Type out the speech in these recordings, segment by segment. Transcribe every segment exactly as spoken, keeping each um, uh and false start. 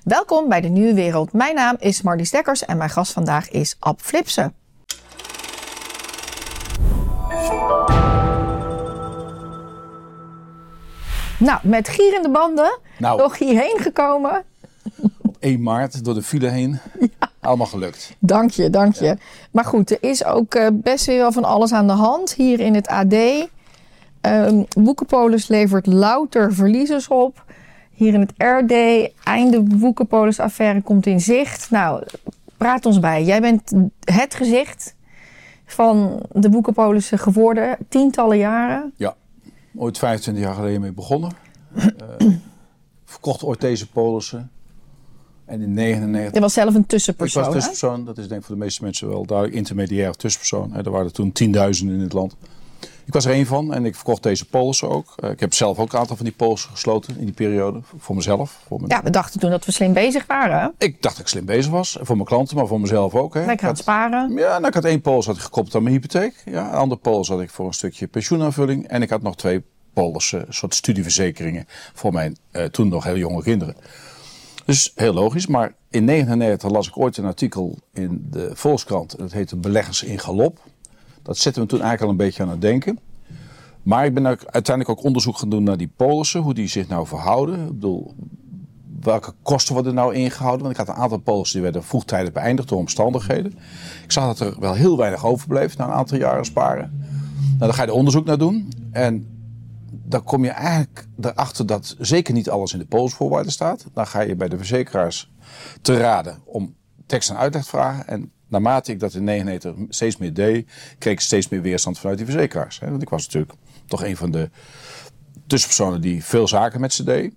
Welkom bij de Nieuwe Wereld. Mijn naam is Marlies Dekkers en mijn gast vandaag is Ab Flipsen. Nou, met gierende banden nou, nog hierheen gekomen. Op één maart door de file heen. Ja. Allemaal gelukt. Dank je, dank je. Ja. Maar goed, er is ook uh, best weer wel van alles aan de hand. Hier in het A D. Um, Woekerpolis levert louter verliezers op. Hier in het R D. Einde Woekerpolis affaire komt in zicht. Nou, praat ons bij. Jij bent het gezicht van de Woekerpolissen geworden. Tientallen jaren. Ja, ooit vijfentwintig jaar geleden mee begonnen. uh, verkocht ooit deze polissen. En in negenennegentig... Je was zelf een tussenpersoon, Ik was tussenpersoon. Hè? Dat is denk ik voor de meeste mensen wel duidelijk. Intermediair tussenpersoon. Er waren er toen tienduizenden in het land. Ik was er één van en ik verkocht deze polissen ook. Uh, ik heb zelf ook een aantal van die polissen gesloten in die periode. Voor mezelf. Voor mijn... Ja, we dachten toen dat we slim bezig waren. Hè? Ik dacht dat ik slim bezig was. Voor mijn klanten, maar voor mezelf ook. Hè. Lekker aan het sparen. Ja, nou, ik had één polis had ik gekoppeld aan mijn hypotheek. Ja, een andere polis had ik voor een stukje pensioenaanvulling. En ik had nog twee polissen, een soort studieverzekeringen voor mijn uh, toen nog heel jonge kinderen. Dus heel logisch. Maar in negenennegentig las ik ooit een artikel in de Volkskrant. Dat heette Beleggers in Galop. Dat zette me toen eigenlijk al een beetje aan het denken. Maar ik ben uiteindelijk ook onderzoek gaan doen naar die polissen. Hoe die zich nou verhouden. Ik bedoel, welke kosten worden nou ingehouden? Want ik had een aantal polissen die werden vroegtijdig beëindigd door omstandigheden. Ik zag dat er wel heel weinig overbleef na een aantal jaren sparen. Nou, dan ga je er onderzoek naar doen. En dan kom je eigenlijk erachter dat zeker niet alles in de polisvoorwaarden staat. Dan ga je bij de verzekeraars te raden om tekst en uitleg te vragen. En naarmate ik dat in negenennegentig steeds meer deed, kreeg ik steeds meer weerstand vanuit die verzekeraars. Want ik was natuurlijk toch een van de tussenpersonen die veel zaken met ze deed.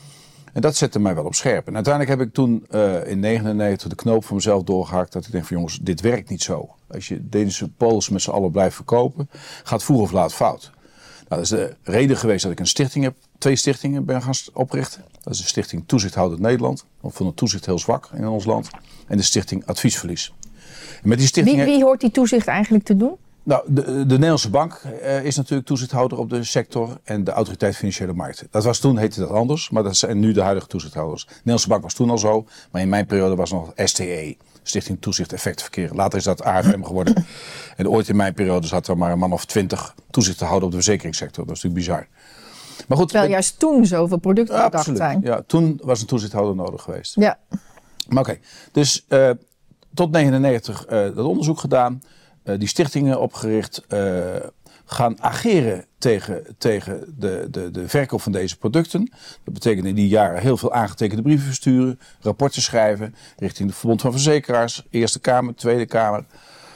En dat zette mij wel op scherp. En uiteindelijk heb ik toen uh, in negenennegentig de knoop voor mezelf doorgehakt. Dat ik denk van jongens, dit werkt niet zo. Als je deze polissen met z'n allen blijft verkopen, gaat vroeg of laat fout. Nou, dat is de reden geweest dat ik een stichting heb, twee stichtingen ben gaan oprichten. Dat is de Stichting Toezichthoudend Nederland. Ik vond het toezicht heel zwak in ons land. En de Stichting Adviesverlies. En met die stichtingen... wie, wie hoort die toezicht eigenlijk te doen? Nou, de, de Nederlandse Bank uh, is natuurlijk toezichthouder op de sector en de Autoriteit Financiële Markten. Dat was toen, heette dat anders, maar dat zijn nu de huidige toezichthouders. De Nederlandse Bank was toen al zo, maar in mijn periode was het nog S T E, Stichting Toezicht Effectverkeer. Later is dat A F M geworden. En ooit in mijn periode zat er maar een man of twintig toezicht te houden op de verzekeringssector. Dat is natuurlijk bizar. Maar goed, terwijl juist toen zoveel producten ja, bedacht zijn. Ja, toen was een toezichthouder nodig geweest. Ja. Maar oké, okay, dus uh, tot negenennegentig uh, dat onderzoek gedaan. Uh, die stichtingen opgericht, uh, gaan ageren tegen, tegen de, de, de verkoop van deze producten. Dat betekent in die jaren heel veel aangetekende brieven versturen, rapporten schrijven richting de Verbond van Verzekeraars, Eerste Kamer, Tweede Kamer.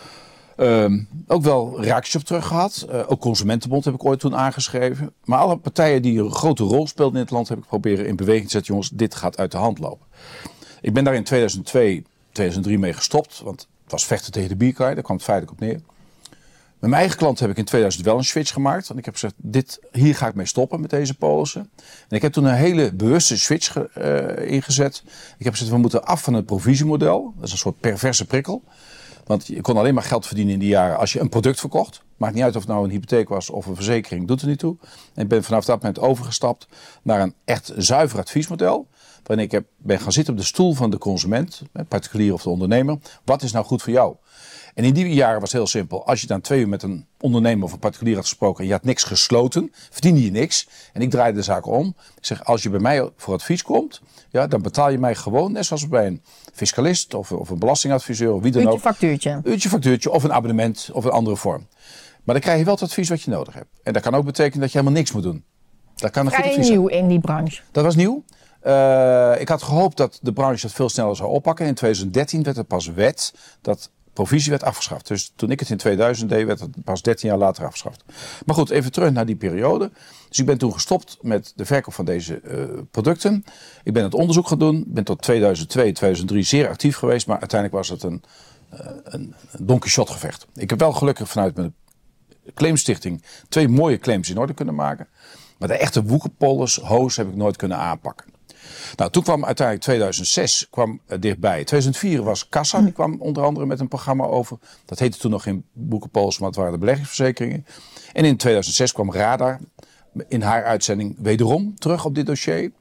Um, ook wel reacties op terug gehad. Uh, ook Consumentenbond heb ik ooit toen aangeschreven. Maar alle partijen die een grote rol speelden in het land heb ik proberen in beweging te zetten. Jongens, dit gaat uit de hand lopen. Ik ben daar in tweeduizend twee, tweeduizend drie mee gestopt, want het was vechten tegen de bierkaai, daar kwam het feitelijk op neer. Met mijn eigen klant heb ik in tweeduizend wel een switch gemaakt. Want ik heb gezegd, dit, hier ga ik mee stoppen met deze polissen. En ik heb toen een hele bewuste switch uh, ingezet. Ik heb gezegd, we moeten af van het provisiemodel. Dat is een soort perverse prikkel. Want je kon alleen maar geld verdienen in die jaren als je een product verkocht. Maakt niet uit of het nou een hypotheek was of een verzekering, doet er niet toe. En ik ben vanaf dat moment overgestapt naar een echt zuiver adviesmodel. Waarin ik heb, ben gaan zitten op de stoel van de consument, particulier of de ondernemer. Wat is nou goed voor jou? En in die jaren was het heel simpel. Als je dan twee uur met een ondernemer of een particulier had gesproken en je had niks gesloten, verdiende je niks. En ik draaide de zaak om. Ik zeg, als je bij mij voor advies komt, ja, dan betaal je mij gewoon, net zoals bij een fiscalist of, of een belastingadviseur of wie dan ook. Uurtje factuurtje. Uurtje factuurtje of een abonnement of een andere vorm. Maar dan krijg je wel het advies wat je nodig hebt. En dat kan ook betekenen dat je helemaal niks moet doen. Dat kan een goed advies nieuw zijn. In die branche. Dat was nieuw. Uh, ik had gehoopt dat de branche dat veel sneller zou oppakken. In tweeduizend dertien werd het pas wet dat provisie werd afgeschaft. Dus toen ik het in tweeduizend deed, werd het pas dertien jaar later afgeschaft. Maar goed, even terug naar die periode. Dus ik ben toen gestopt met de verkoop van deze uh, producten. Ik ben het onderzoek gaan doen. Ik ben tot tweeduizend twee, tweeduizend drie zeer actief geweest. Maar uiteindelijk was het een, uh, een, een Don Quixote gevecht. Ik heb wel gelukkig vanuit mijn claimstichting twee mooie claims in orde kunnen maken. Maar de echte Woekerpolis hoos heb ik nooit kunnen aanpakken. Nou, toen kwam uiteindelijk tweeduizend zes kwam uh, dichtbij. tweeduizend vier was Kassa, die kwam onder andere met een programma over. Dat heette toen nog geen Woekerpolis, maar het waren de beleggingsverzekeringen. En in tweeduizend zes kwam Radar in haar uitzending wederom terug op dit dossier.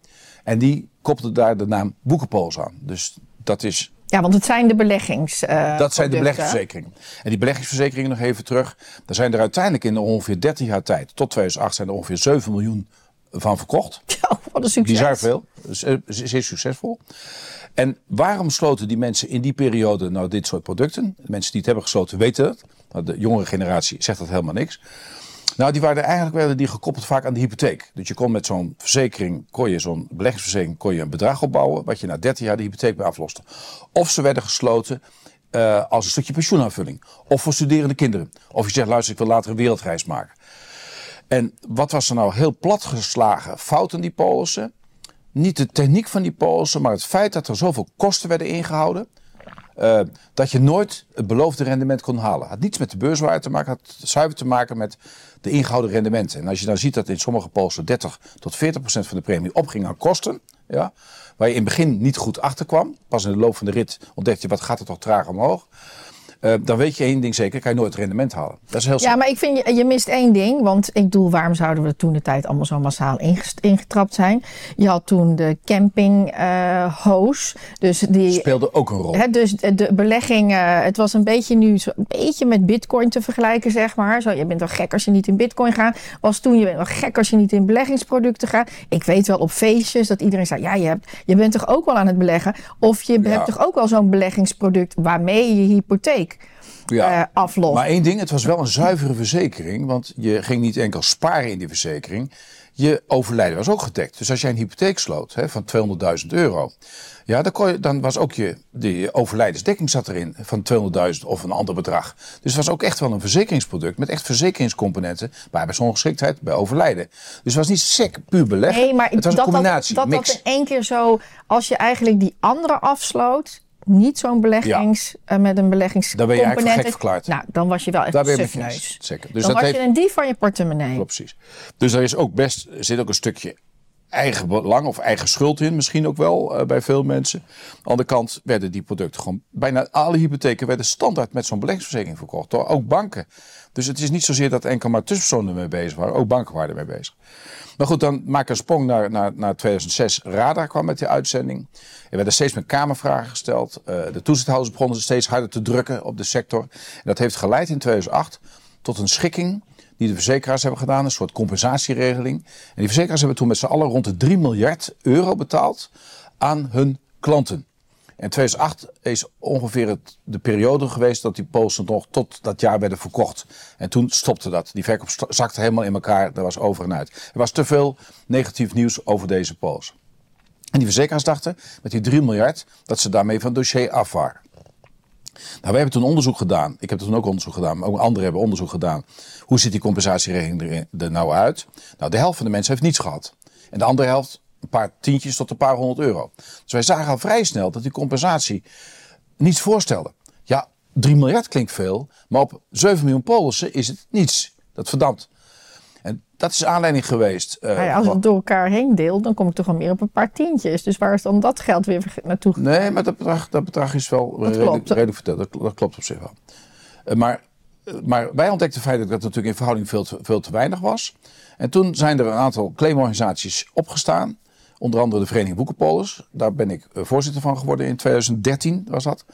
En die koppelde daar de naam Woekerpolis aan. Dus dat is... Ja, want het zijn de beleggings. Uh, dat zijn de producten. beleggingsverzekeringen. En die beleggingsverzekeringen, nog even terug. Daar zijn er uiteindelijk in ongeveer dertien jaar tijd, tot tweeduizend acht, zijn er ongeveer zeven miljoen van verkocht. Ja, wat een succes. Bizar veel. Dus, uh, zeer succesvol. En waarom sloten die mensen in die periode nou dit soort producten? De mensen die het hebben gesloten weten dat. Nou, de jongere generatie zegt dat helemaal niks. Nou, die waren eigenlijk werden die gekoppeld vaak aan de hypotheek. Dus je kon met zo'n verzekering, kon je zo'n beleggingsverzekering, kon je een bedrag opbouwen, wat je na dertien jaar de hypotheek bij afloste. Of ze werden gesloten uh, als een stukje pensioenaanvulling. Of voor studerende kinderen. Of je zegt, luister, ik wil later een wereldreis maken. En wat was er nou heel platgeslagen fout in die polissen? Niet de techniek van die polissen, maar het feit dat er zoveel kosten werden ingehouden. Uh, dat je nooit het beloofde rendement kon halen. Het had niets met de beurswaarde te maken, het had zuiver te maken met de ingehouden rendementen. En als je dan ziet dat in sommige polissen dertig tot veertig procent van de premie opging aan kosten, ja, waar je in het begin niet goed achter kwam, pas in de loop van de rit ontdekte je wat gaat er toch traag omhoog. Uh, dan weet je één ding zeker, kan je nooit rendement halen. Dat is heel ja, maar ik vind je, je mist één ding. Want ik bedoel, waarom zouden we toen de tijd allemaal zo massaal ingetrapt zijn? Je had toen de camping uh, hoos. Dus die speelde ook een rol. Hè, dus de, de belegging, uh, het was een beetje nu zo, een beetje met bitcoin te vergelijken, zeg maar. Zo, je bent wel gek als je niet in bitcoin gaat. Was toen, je bent wel gek als je niet in beleggingsproducten gaat. Ik weet wel op feestjes dat iedereen zei, ja, je, hebt, je bent toch ook wel aan het beleggen? Of je ja. hebt toch ook wel zo'n beleggingsproduct waarmee je hypotheek Ja, uh, aflost. Maar één ding, het was wel een zuivere verzekering. Want je ging niet enkel sparen in die verzekering. Je overlijden was ook gedekt. Dus als jij een hypotheek sloot hè, van tweehonderdduizend euro. Ja, dan, kon je, dan was ook je de overlijdensdekking zat erin van tweehonderdduizend of een ander bedrag. Dus het was ook echt wel een verzekeringsproduct met echt verzekeringscomponenten. Bij personengeschiktheid, bij overlijden. Dus het was niet sec, puur beleggen. Nee, maar het was dat, een combinatie, dat, dat, mix. dat in één keer zo, als je eigenlijk die andere afsloot, niet zo'n beleggings, ja. uh, met een beleggingscomponent. Dan ben je eigenlijk gek verklaard. Nou, dan was je wel echt Daar een sufneus. Zeker. Dus dan dat was heeft... je een dief van je portemonnee. Klopt, precies. Dus er is ook best, er zit ook een stukje eigen belang of eigen schuld in, misschien ook wel uh, bij veel mensen. Aan de andere kant werden die producten gewoon, bijna alle hypotheken werden standaard met zo'n beleggingsverzekering verkocht. Door ook banken. Dus het is niet zozeer dat enkel maar tussenpersonen ermee bezig waren, ook banken waren ermee bezig. Maar goed, dan maak ik een sprong naar, naar, naar tweeduizend zes. Radar kwam met die uitzending. Er werden steeds meer kamervragen gesteld. Uh, de toezichthouders begonnen steeds harder te drukken op de sector. En dat heeft geleid in tweeduizend acht tot een schikking die de verzekeraars hebben gedaan. Een soort compensatieregeling. En die verzekeraars hebben toen met z'n allen rond de drie miljard euro betaald aan hun klanten. En tweeduizend acht is ongeveer het, de periode geweest dat die polissen nog tot dat jaar werden verkocht. En toen stopte dat. Die verkoop zakte helemaal in elkaar. Er was over en uit. Er was te veel negatief nieuws over deze polissen. En die verzekeraars dachten met die drie miljard dat ze daarmee van het dossier af waren. Nou, wij hebben toen onderzoek gedaan. Ik heb toen ook onderzoek gedaan, maar ook anderen hebben onderzoek gedaan. Hoe ziet die compensatieregeling er, er nou uit? Nou, de helft van de mensen heeft niets gehad. En de andere helft een paar tientjes tot een paar honderd euro. Dus wij zagen al vrij snel dat die compensatie niets voorstelde. Ja, drie miljard klinkt veel, maar op zeven miljoen polissen is het niets. Dat verdampt. En dat is aanleiding geweest. Uh, ja, als ik het door elkaar heen deel, dan kom ik toch al meer op een paar tientjes. Dus waar is dan dat geld weer naartoe gegaan? Nee, maar dat bedrag, dat bedrag is wel redelijk, redelijk verteld. Dat, dat klopt op zich wel. Uh, maar, uh, maar wij ontdekten feitelijk dat het natuurlijk in verhouding veel te, veel te weinig was. En toen zijn er een aantal claimorganisaties opgestaan. Onder andere de Vereniging Woekerpolis. Daar ben ik uh, voorzitter van geworden in tweeduizend dertien was dat.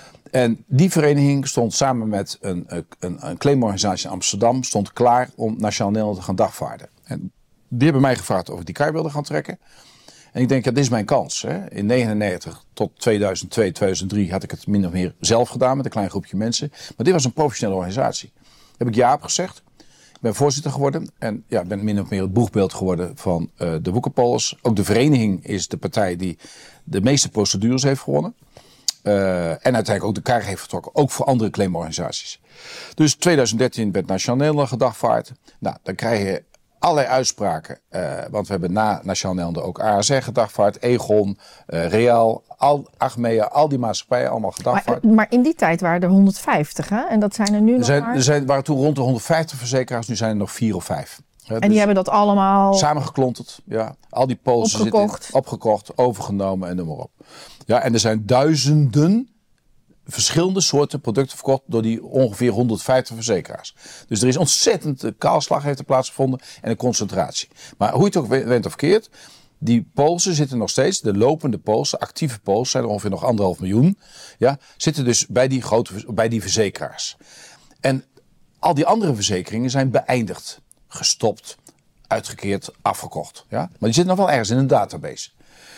En die vereniging stond samen met een, een, een claimorganisatie in Amsterdam stond klaar om Nationaal Nederland te gaan dagvaarden. En die hebben mij gevraagd of ik die kaart wilde gaan trekken. En ik denk, ja, dit is mijn kans. Hè. In negenennegentig tot tweeduizend twee, tweeduizend drie had ik het min of meer zelf gedaan met een klein groepje mensen. Maar dit was een professionele organisatie. Daar heb ik ja op gezegd. Ik ben voorzitter geworden en ja, ben min of meer het boegbeeld geworden van uh, de Woekerpolis. Ook de vereniging is de partij die de meeste procedures heeft gewonnen. Uh, en uiteindelijk ook de kaart heeft vertrokken, ook voor andere claimorganisaties. Dus tweeduizend dertien werd Nationaal Nederland gedagvaard. Nou, dan krijg je allerlei uitspraken. Uh, want we hebben na Nationaal Nederland ook A S R gedagvaard, Egon, uh, Real, al, Achmea, al die maatschappijen allemaal gedagvaard. Maar, maar in die tijd waren er honderdvijftig, hè? En dat zijn er nu er nog zijn, maar... Er zijn, waren toen rond de honderdvijftig verzekeraars, nu zijn er nog vier of vijf. Ja, en dus die hebben dat allemaal samengeklonterd, ja. Al die polissen opgekocht. zitten in, opgekocht, overgenomen en noem maar op. Ja, en er zijn duizenden verschillende soorten producten verkocht door die ongeveer honderdvijftig verzekeraars. Dus er is ontzettend de kaalslag heeft er plaatsgevonden en een concentratie. Maar hoe je het ook went of keert, Die polsen zitten nog steeds, de lopende polsen, actieve polsen, zijn er ongeveer nog anderhalf miljoen. Ja, zitten dus bij die, grote, bij die verzekeraars. En al die andere verzekeringen zijn beëindigd, gestopt, uitgekeerd, afgekocht. Ja? Maar die zitten nog wel ergens in een database.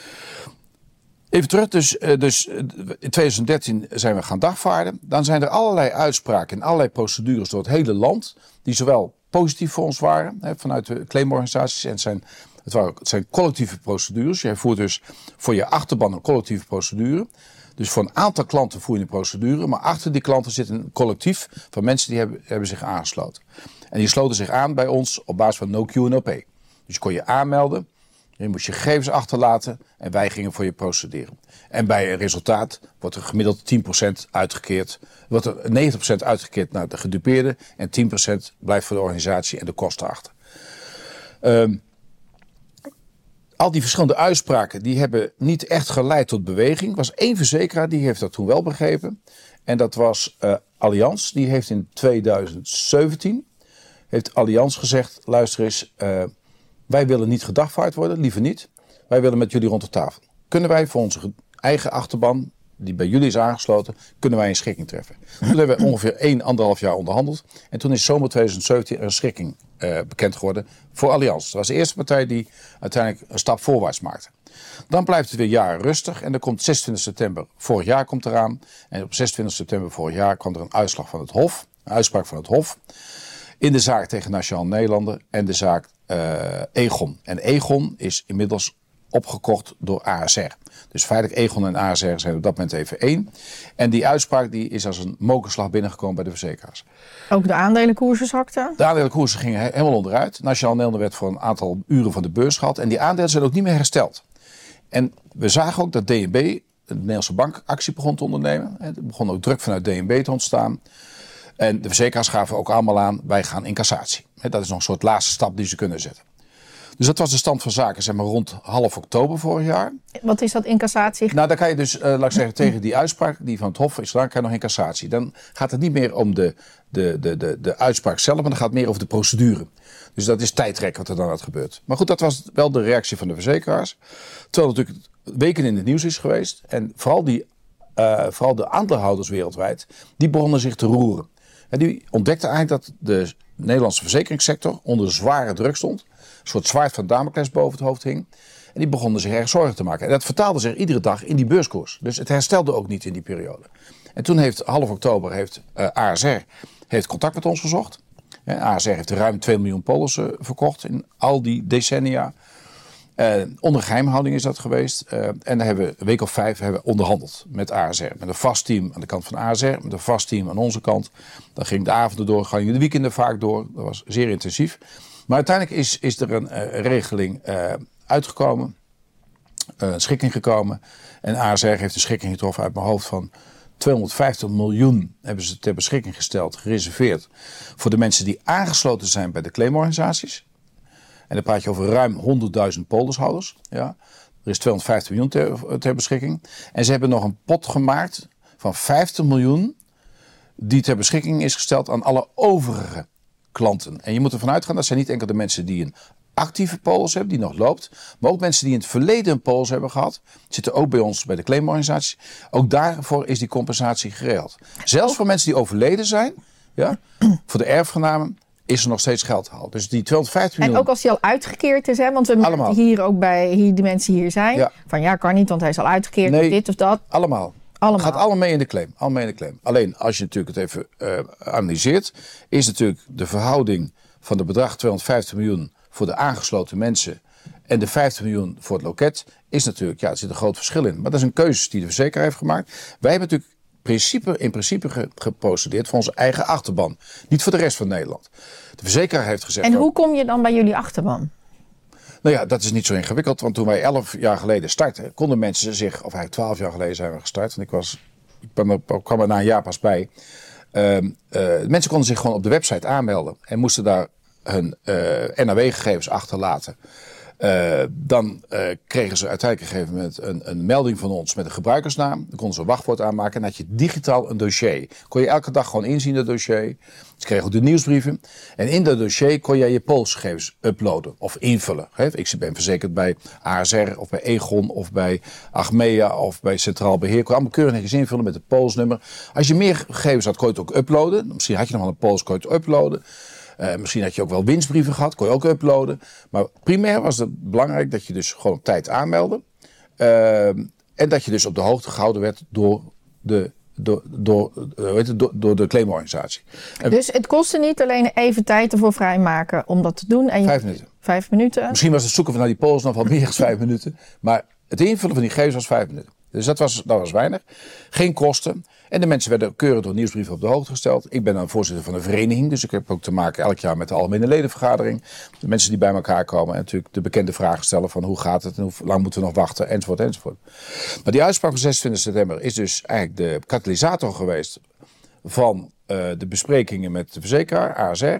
Even terug, dus, dus in twintig dertien zijn we gaan dagvaarden. Dan zijn er allerlei uitspraken en allerlei procedures door het hele land, die zowel positief voor ons waren, hè, vanuit de claimorganisaties, en het zijn, het, waren, het zijn collectieve procedures. Jij voert dus voor je achterban een collectieve procedure. Dus voor een aantal klanten voer je een procedure, maar achter die klanten zit een collectief van mensen die hebben, hebben zich aangesloten. En die sloten zich aan bij ons op basis van no Q en no pay. Dus je kon je aanmelden, je moest je gegevens achterlaten en wij gingen voor je procederen. En bij een resultaat wordt er gemiddeld tien procent uitgekeerd, wordt er negentig procent uitgekeerd naar de gedupeerde en tien procent blijft voor de organisatie en de kosten achter. Um, Al die verschillende uitspraken die hebben niet echt geleid tot beweging. Er was één verzekeraar die heeft dat toen wel begrepen. En dat was uh, Allianz. Die heeft in twintig zeventien heeft Allianz gezegd, luister eens, uh, wij willen niet gedagvaard worden, liever niet. Wij willen met jullie rond de tafel. Kunnen wij voor onze eigen achterban, die bij jullie is aangesloten, kunnen wij een schikking treffen. Toen hebben we ongeveer één, anderhalf jaar onderhandeld. En toen is zomer twintig zeventien een schikking uh, bekend geworden voor Allianz. Dat was de eerste partij die uiteindelijk een stap voorwaarts maakte. Dan blijft het weer jaren rustig. En dan komt zesentwintig september vorig jaar komt eraan. En op zesentwintig september vorig jaar kwam er een uitslag van het Hof. Een uitspraak van het Hof. In de zaak tegen Nationale Nederlanden en de zaak uh, Egon. En Egon is inmiddels opgekocht door A S R. Dus feitelijk Egon en A S R zijn op dat moment even één. En die uitspraak die is als een mokerslag binnengekomen bij de verzekeraars. Ook de aandelenkoersen zakten? De aandelenkoersen gingen he- helemaal onderuit. Nationale Nederlanden werd voor een aantal uren van de beurs gehaald. En die aandelen zijn ook niet meer hersteld. En we zagen ook dat D N B, de Nederlandse bank, actie begon te ondernemen. Er begon ook druk vanuit D N B te ontstaan. En de verzekeraars gaven ook allemaal aan, wij gaan in cassatie. Dat is nog een soort laatste stap die ze kunnen zetten. Dus dat was de stand van zaken, zeg maar rond half oktober vorig jaar. Wat is dat incassatie? Nou, dan kan je dus, uh, laat ik zeggen, tegen die uitspraak die van het Hof is gedaan, kan je nog in cassatie. Dan gaat het niet meer om de, de, de, de, de uitspraak zelf, maar dan gaat het meer over de procedure. Dus dat is tijdrek wat er dan had gebeurd. Maar goed, dat was wel de reactie van de verzekeraars. Terwijl het natuurlijk weken in het nieuws is geweest. En vooral, die, uh, vooral de aandeelhouders wereldwijd, die begonnen zich te roeren. En die ontdekten eigenlijk dat de Nederlandse verzekeringssector onder zware druk stond. Een soort zwaard van Damocles boven het hoofd hing. En die begonnen zich erg zorgen te maken. En dat vertaalde zich iedere dag in die beurskoers. Dus het herstelde ook niet in die periode. En toen heeft half oktober heeft uh, A S R heeft contact met ons gezocht. Uh, A S R heeft ruim twee miljoen polissen verkocht in al die decennia. Uh, onder geheimhouding is dat geweest. Uh, en dan hebben we een week of vijf hebben we onderhandeld met A S R. Met een vast team aan de kant van A S R. Met een vast team aan onze kant. Dan ging de avonden door, gingen de weekenden vaak door. Dat was zeer intensief. Maar uiteindelijk is, is er een uh, regeling uh, uitgekomen. Uh, een schikking gekomen. En A S R heeft een schikking getroffen uit mijn hoofd van tweehonderdvijftig miljoen hebben ze ter beschikking gesteld, gereserveerd voor de mensen die aangesloten zijn bij de claimorganisaties. En dan praat je over ruim honderdduizend polishouders. Ja. Er is tweehonderdvijftig miljoen ter, ter beschikking. En ze hebben nog een pot gemaakt van vijftig miljoen die ter beschikking is gesteld aan alle overige klanten. En je moet ervan uitgaan, dat zijn niet enkel de mensen die een actieve polis hebben, die nog loopt, maar ook mensen die in het verleden een polis hebben gehad, zitten ook bij ons bij de claimorganisatie. Ook daarvoor is die compensatie geregeld. Zelfs voor mensen die overleden zijn, ja, voor de erfgenamen, is er nog steeds geld gehaald. Dus die tweehonderdvijftig miljoen. En ook als die al uitgekeerd is, hè? Want we merken hier ook bij hier de mensen hier zijn. Ja. Van ja, kan niet, want hij is al uitgekeerd. Nee, dit of dat. Allemaal. Allemaal. Gaat allemaal mee in de claim. Allemaal mee in de claim. Alleen als je natuurlijk het even uh, analyseert, is natuurlijk de verhouding van het bedrag tweehonderdvijftig miljoen voor de aangesloten mensen en de vijftig miljoen voor het loket, is natuurlijk, ja, er zit een groot verschil in. Maar dat is een keuze die de verzekeraar heeft gemaakt. Wij hebben natuurlijk principe, in principe geprocedeerd voor onze eigen achterban. Niet voor de rest van Nederland. De verzekeraar heeft gezegd. En hoe kom je dan bij jullie achterban? Nou ja, dat is niet zo ingewikkeld. Want toen wij elf jaar geleden startten, konden mensen zich, of eigenlijk twaalf jaar geleden zijn we gestart. Want ik was, ik kwam er, kwam er na een jaar pas bij. Uh, uh, mensen konden zich gewoon op de website aanmelden. En moesten daar hun uh, N A W-gegevens achterlaten. Uh, dan uh, kregen ze uiteindelijk op een gegeven moment een, een melding van ons met een gebruikersnaam. Dan konden ze een wachtwoord aanmaken en had je digitaal een dossier. Kon je elke dag gewoon inzien dat dossier. Ze kregen ook de nieuwsbrieven. En in dat dossier kon jij je polsgegevens uploaden of invullen. Ik ben verzekerd bij A S R of bij Egon of bij Achmea of bij Centraal Beheer. Ik kon allemaal keurig netjes invullen met het polsnummer. Als je meer gegevens had, kon je het ook uploaden. Misschien had je nog wel een pols, kon je het uploaden. Uh, misschien had je ook wel winstbrieven gehad, kon je ook uploaden. Maar primair was het belangrijk dat je dus gewoon op tijd aanmeldde. Uh, en dat je dus op de hoogte gehouden werd door de, door, door, uh, weet het, door, door de claimorganisatie. En dus het kostte niet alleen even tijd ervoor vrijmaken om dat te doen. En je vijf minuten. Vijf minuten. Misschien was het zoeken van naar die pols nog wel meer dan vijf minuten. Maar het invullen van die gegevens was vijf minuten. Dus dat was, dat was weinig. Geen kosten. En de mensen werden keurig door nieuwsbrieven op de hoogte gesteld. Ik ben dan voorzitter van een vereniging. Dus ik heb ook te maken elk jaar met de algemene ledenvergadering. De mensen die bij elkaar komen. En natuurlijk de bekende vragen stellen van hoe gaat het en hoe lang moeten we nog wachten. Enzovoort enzovoort. Maar die uitspraak van zesentwintig september is dus eigenlijk de katalysator geweest van uh, de besprekingen met de verzekeraar, A S R.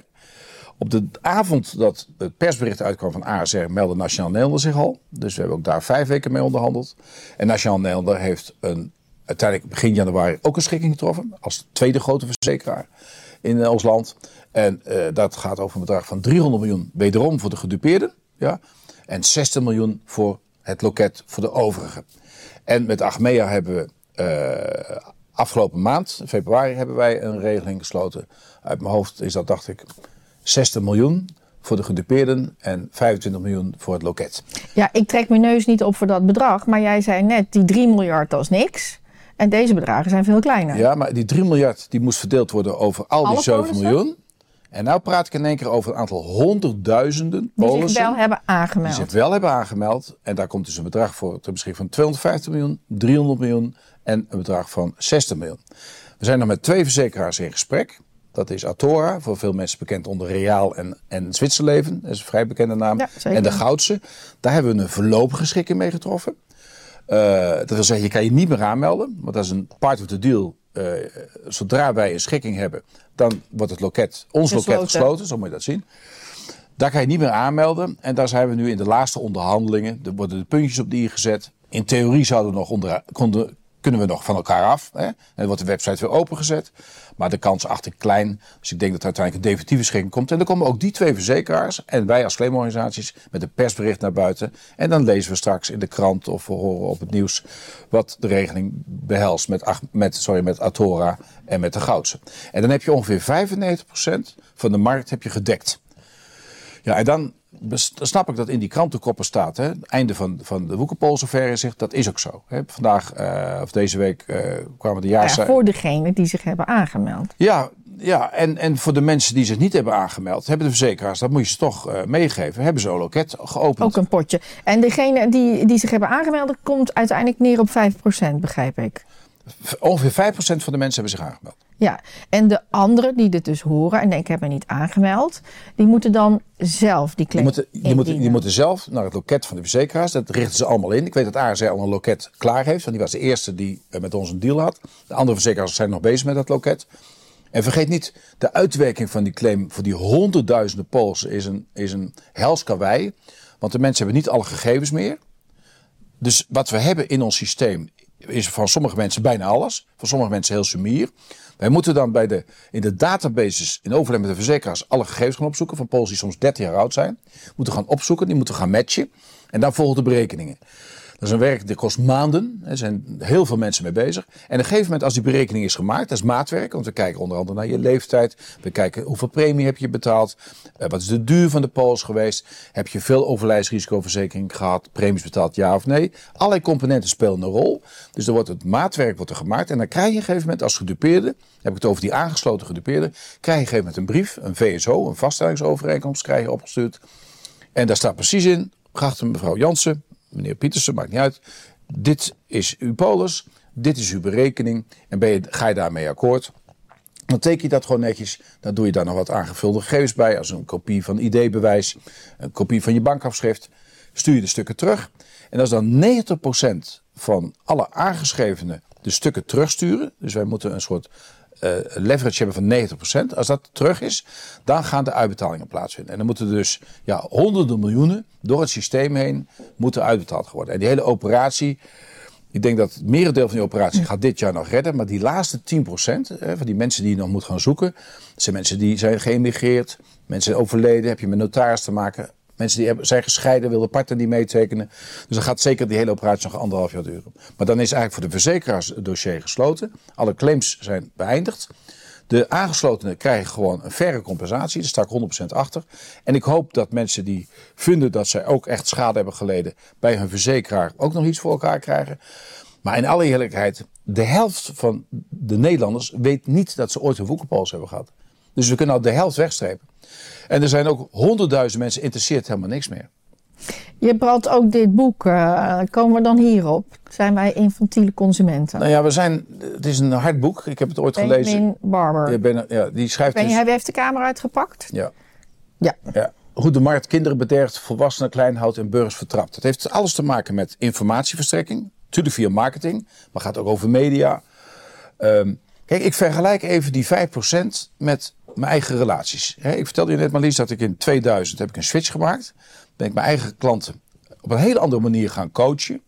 Op de avond dat het persbericht uitkwam van A S R meldde Nationaal Nederlander zich al. Dus we hebben ook daar vijf weken mee onderhandeld. En Nationaal Nederlander heeft een, uiteindelijk begin januari ook een schikking getroffen. Als tweede grote verzekeraar in uh, ons land. En uh, dat gaat over een bedrag van driehonderd miljoen wederom voor de gedupeerden. Ja, en zestig miljoen voor het loket voor de overigen. En met Achmea hebben we uh, afgelopen maand, in februari, hebben wij een regeling gesloten. Uit mijn hoofd is dat, dacht ik, zestig miljoen voor de gedupeerden en vijfentwintig miljoen voor het loket. Ja, ik trek mijn neus niet op voor dat bedrag. Maar jij zei net, die drie miljard, dat is niks. En deze bedragen zijn veel kleiner. Ja, maar die drie miljard die moest verdeeld worden over al die zeven miljoen. En nou praat ik in één keer over een aantal honderdduizenden Polissen. Die zich wel hebben aangemeld. Die zich wel hebben aangemeld. En daar komt dus een bedrag voor ter beschikking van tweehonderdvijftig miljoen, driehonderd miljoen en een bedrag van zestig miljoen. We zijn nog met twee verzekeraars in gesprek. Dat is Athora, voor veel mensen bekend onder Reaal en, en Zwitserleven. Dat is een vrij bekende naam. Ja, en de Goudse. Daar hebben we een voorlopige schikking mee getroffen. Uh, dat wil zeggen, je kan je niet meer aanmelden. Want dat is een part of the deal. Uh, zodra wij een schikking hebben, dan wordt het loket, ons gesloten. loket gesloten. Zo moet je dat zien. Daar kan je niet meer aanmelden. En daar zijn we nu in de laatste onderhandelingen. Er worden de puntjes op de i gezet. In theorie zouden we nog onder, konden, kunnen we nog van elkaar af. Hè? En dan wordt de website weer opengezet. Maar de kans acht ik klein. Dus ik denk dat er uiteindelijk een definitieve schikking komt. En dan komen ook die twee verzekeraars en wij als claimorganisaties met een persbericht naar buiten. En dan lezen we straks in de krant of we horen op het nieuws wat de regeling behelst met, met, sorry, met Athora en met de Goudse. En dan heb je ongeveer vijfennegentig procent van de markt heb je gedekt. Ja, en dan snap ik dat in die krantenkoppen staat. Hè, het einde van, van de Woekerpoolsaffaire zegt, dat is ook zo. Hè. Vandaag uh, of deze week uh, kwamen de jaarcijfers. Ja, voor degenen die zich hebben aangemeld. Ja, ja en, en voor de mensen die zich niet hebben aangemeld, hebben de verzekeraars, dat moet je ze toch uh, meegeven, hebben ze een loket geopend. Ook een potje. En degene die, die zich hebben aangemeld, komt uiteindelijk neer op vijf procent, begrijp ik. Ongeveer vijf procent van de mensen hebben zich aangemeld. Ja, en de anderen die dit dus horen en denken, ik heb me niet aangemeld, die moeten dan zelf die claim die moeten, die moeten, die moeten zelf naar het loket van de verzekeraars. Dat richten ze allemaal in. Ik weet dat A S R al een loket klaar heeft, want die was de eerste die met ons een deal had. De andere verzekeraars zijn nog bezig met dat loket. En vergeet niet, de uitwerking van die claim voor die honderdduizenden Polsen is een, is een hels karwei. Want de mensen hebben niet alle gegevens meer. Dus wat we hebben in ons systeem is van sommige mensen bijna alles. Van sommige mensen heel sumier. Wij moeten dan bij de, in de databases in overleg met de verzekeraars alle gegevens gaan opzoeken. Van Polsen die soms dertig jaar oud zijn. Moeten gaan opzoeken, die moeten gaan matchen. En dan volgen de berekeningen. Dat is een werk dat kost maanden. Er zijn heel veel mensen mee bezig. En op een gegeven moment als die berekening is gemaakt, dat is maatwerk. Want we kijken onder andere naar je leeftijd. We kijken hoeveel premie heb je betaald. Uh, wat is de duur van de pols geweest. Heb je veel overlijdensrisicoverzekering gehad. Premies betaald, ja of nee. Allerlei componenten spelen een rol. Dus er wordt het maatwerk wordt er gemaakt. En dan krijg je op een gegeven moment als gedupeerde, dan heb ik het over die aangesloten gedupeerde, krijg je op een gegeven moment een brief, een V S O, een vaststellingsovereenkomst, krijg je opgestuurd. En daar staat precies in, geachte mevrouw Jansen, meneer Pietersen, maakt niet uit. Dit is uw polis, dit is uw berekening en ben je, ga je daarmee akkoord. Dan teken je dat gewoon netjes. Dan doe je daar nog wat aangevulde gegevens bij. Als een kopie van I D-bewijs, een kopie van je bankafschrift. Stuur je de stukken terug. En als dan negentig procent van alle aangeschrevenen de stukken terugsturen. Dus wij moeten een soort uh, leverage hebben van negentig procent. Als dat terug is, dan gaan de uitbetalingen plaatsvinden. En dan moeten dus ja, honderden miljoenen door het systeem heen moeten uitbetaald worden. En die hele operatie, ik denk dat het merendeel van die operatie gaat dit jaar nog redden. Maar die laatste tien procent hè, van die mensen die je nog moet gaan zoeken, dat zijn mensen die zijn geëmigreerd, mensen zijn overleden, heb je met notaris te maken. Mensen die hebben, zijn gescheiden, wil de partner niet meetekenen. Dus dan gaat zeker die hele operatie nog anderhalf jaar duren. Maar dan is eigenlijk voor de verzekeraars het dossier gesloten. Alle claims zijn beëindigd. De aangeslotenen krijgen gewoon een faire compensatie. Daar sta ik honderd procent achter. En ik hoop dat mensen die vinden dat zij ook echt schade hebben geleden bij hun verzekeraar ook nog iets voor elkaar krijgen. Maar in alle eerlijkheid, de helft van de Nederlanders weet niet dat ze ooit een woekerpolis hebben gehad. Dus we kunnen al de helft wegstrepen. En er zijn ook honderdduizend mensen, interesseert helemaal niks meer. Je brandt ook dit boek. Uh, komen we dan hierop? Zijn wij infantiele consumenten? Nou ja, we zijn, het is een hard boek. Ik heb het ooit Benjamin gelezen. Barber. Ja, ben, ja, die schrijft Ben, dus, hij heeft de camera uitgepakt? Ja. Ja. ja. Hoe de markt kinderen bederft, volwassenen klein houdt en burgers vertrapt. Het heeft alles te maken met informatieverstrekking. Natuurlijk via marketing, maar gaat ook over media. Um, kijk, ik vergelijk even die vijf procent met mijn eigen relaties. He, ik vertelde je net, Marlies, dat ik in tweeduizend heb ik een switch gemaakt. Ben ik mijn eigen klanten op een hele andere manier gaan coachen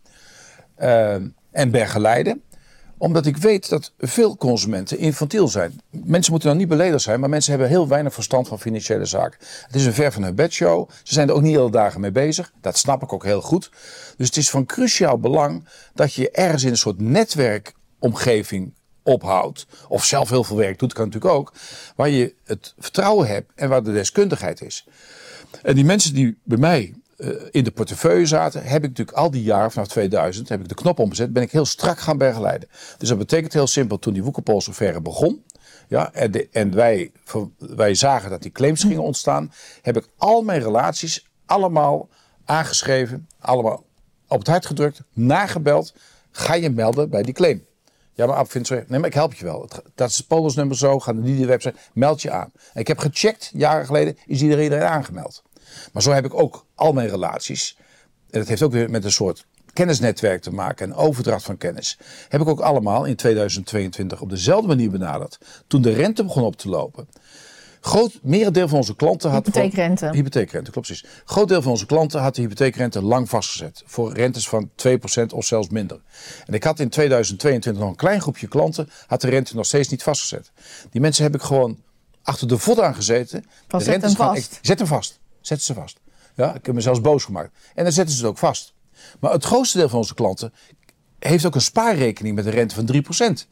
uh, en begeleiden. Omdat ik weet dat veel consumenten infantiel zijn. Mensen moeten dan niet beledigd zijn, maar mensen hebben heel weinig verstand van financiële zaken. Het is een ver van hun bedshow. Ze zijn er ook niet hele dagen mee bezig. Dat snap ik ook heel goed. Dus het is van cruciaal belang dat je ergens in een soort netwerkomgeving ophoudt. Of zelf heel veel werk doet, kan natuurlijk ook. Waar je het vertrouwen hebt en waar de deskundigheid is. En die mensen die bij mij uh, in de portefeuille zaten, heb ik natuurlijk al die jaren, vanaf tweeduizend, heb ik de knop omgezet, ben ik heel strak gaan begeleiden. Dus dat betekent heel simpel, toen die woekerpolisaffaire begon, ja, en, de, en wij, wij zagen dat die claims gingen ontstaan, heb ik al mijn relaties allemaal aangeschreven, allemaal op het hart gedrukt, nagebeld, ga je melden bij die claim. Ja, maar Ab vindt zo, nee, maar ik help je wel. Dat is het polisnummer zo, ga naar die website, meld je aan. En ik heb gecheckt, jaren geleden, is iedereen aangemeld. Maar zo heb ik ook al mijn relaties, en dat heeft ook weer met een soort kennisnetwerk te maken en overdracht van kennis, heb ik ook allemaal in tweeduizend tweeëntwintig op dezelfde manier benaderd. Toen de rente begon op te lopen. Groot merendeel van onze klanten had hypotheekrente. Voor, hypotheekrente, klopt precies. Groot deel van onze klanten had de hypotheekrente lang vastgezet. Voor rentes van twee procent of zelfs minder. En ik had in tweeduizend tweeëntwintig nog een klein groepje klanten, had de rente nog steeds niet vastgezet. Die mensen heb ik gewoon achter de voet aan gezeten. De zet hem vast. Ik, zet hem vast. Zet ze vast. Ja, ik heb me zelfs boos gemaakt. En dan zetten ze het ook vast. Maar het grootste deel van onze klanten heeft ook een spaarrekening met een rente van drie procent.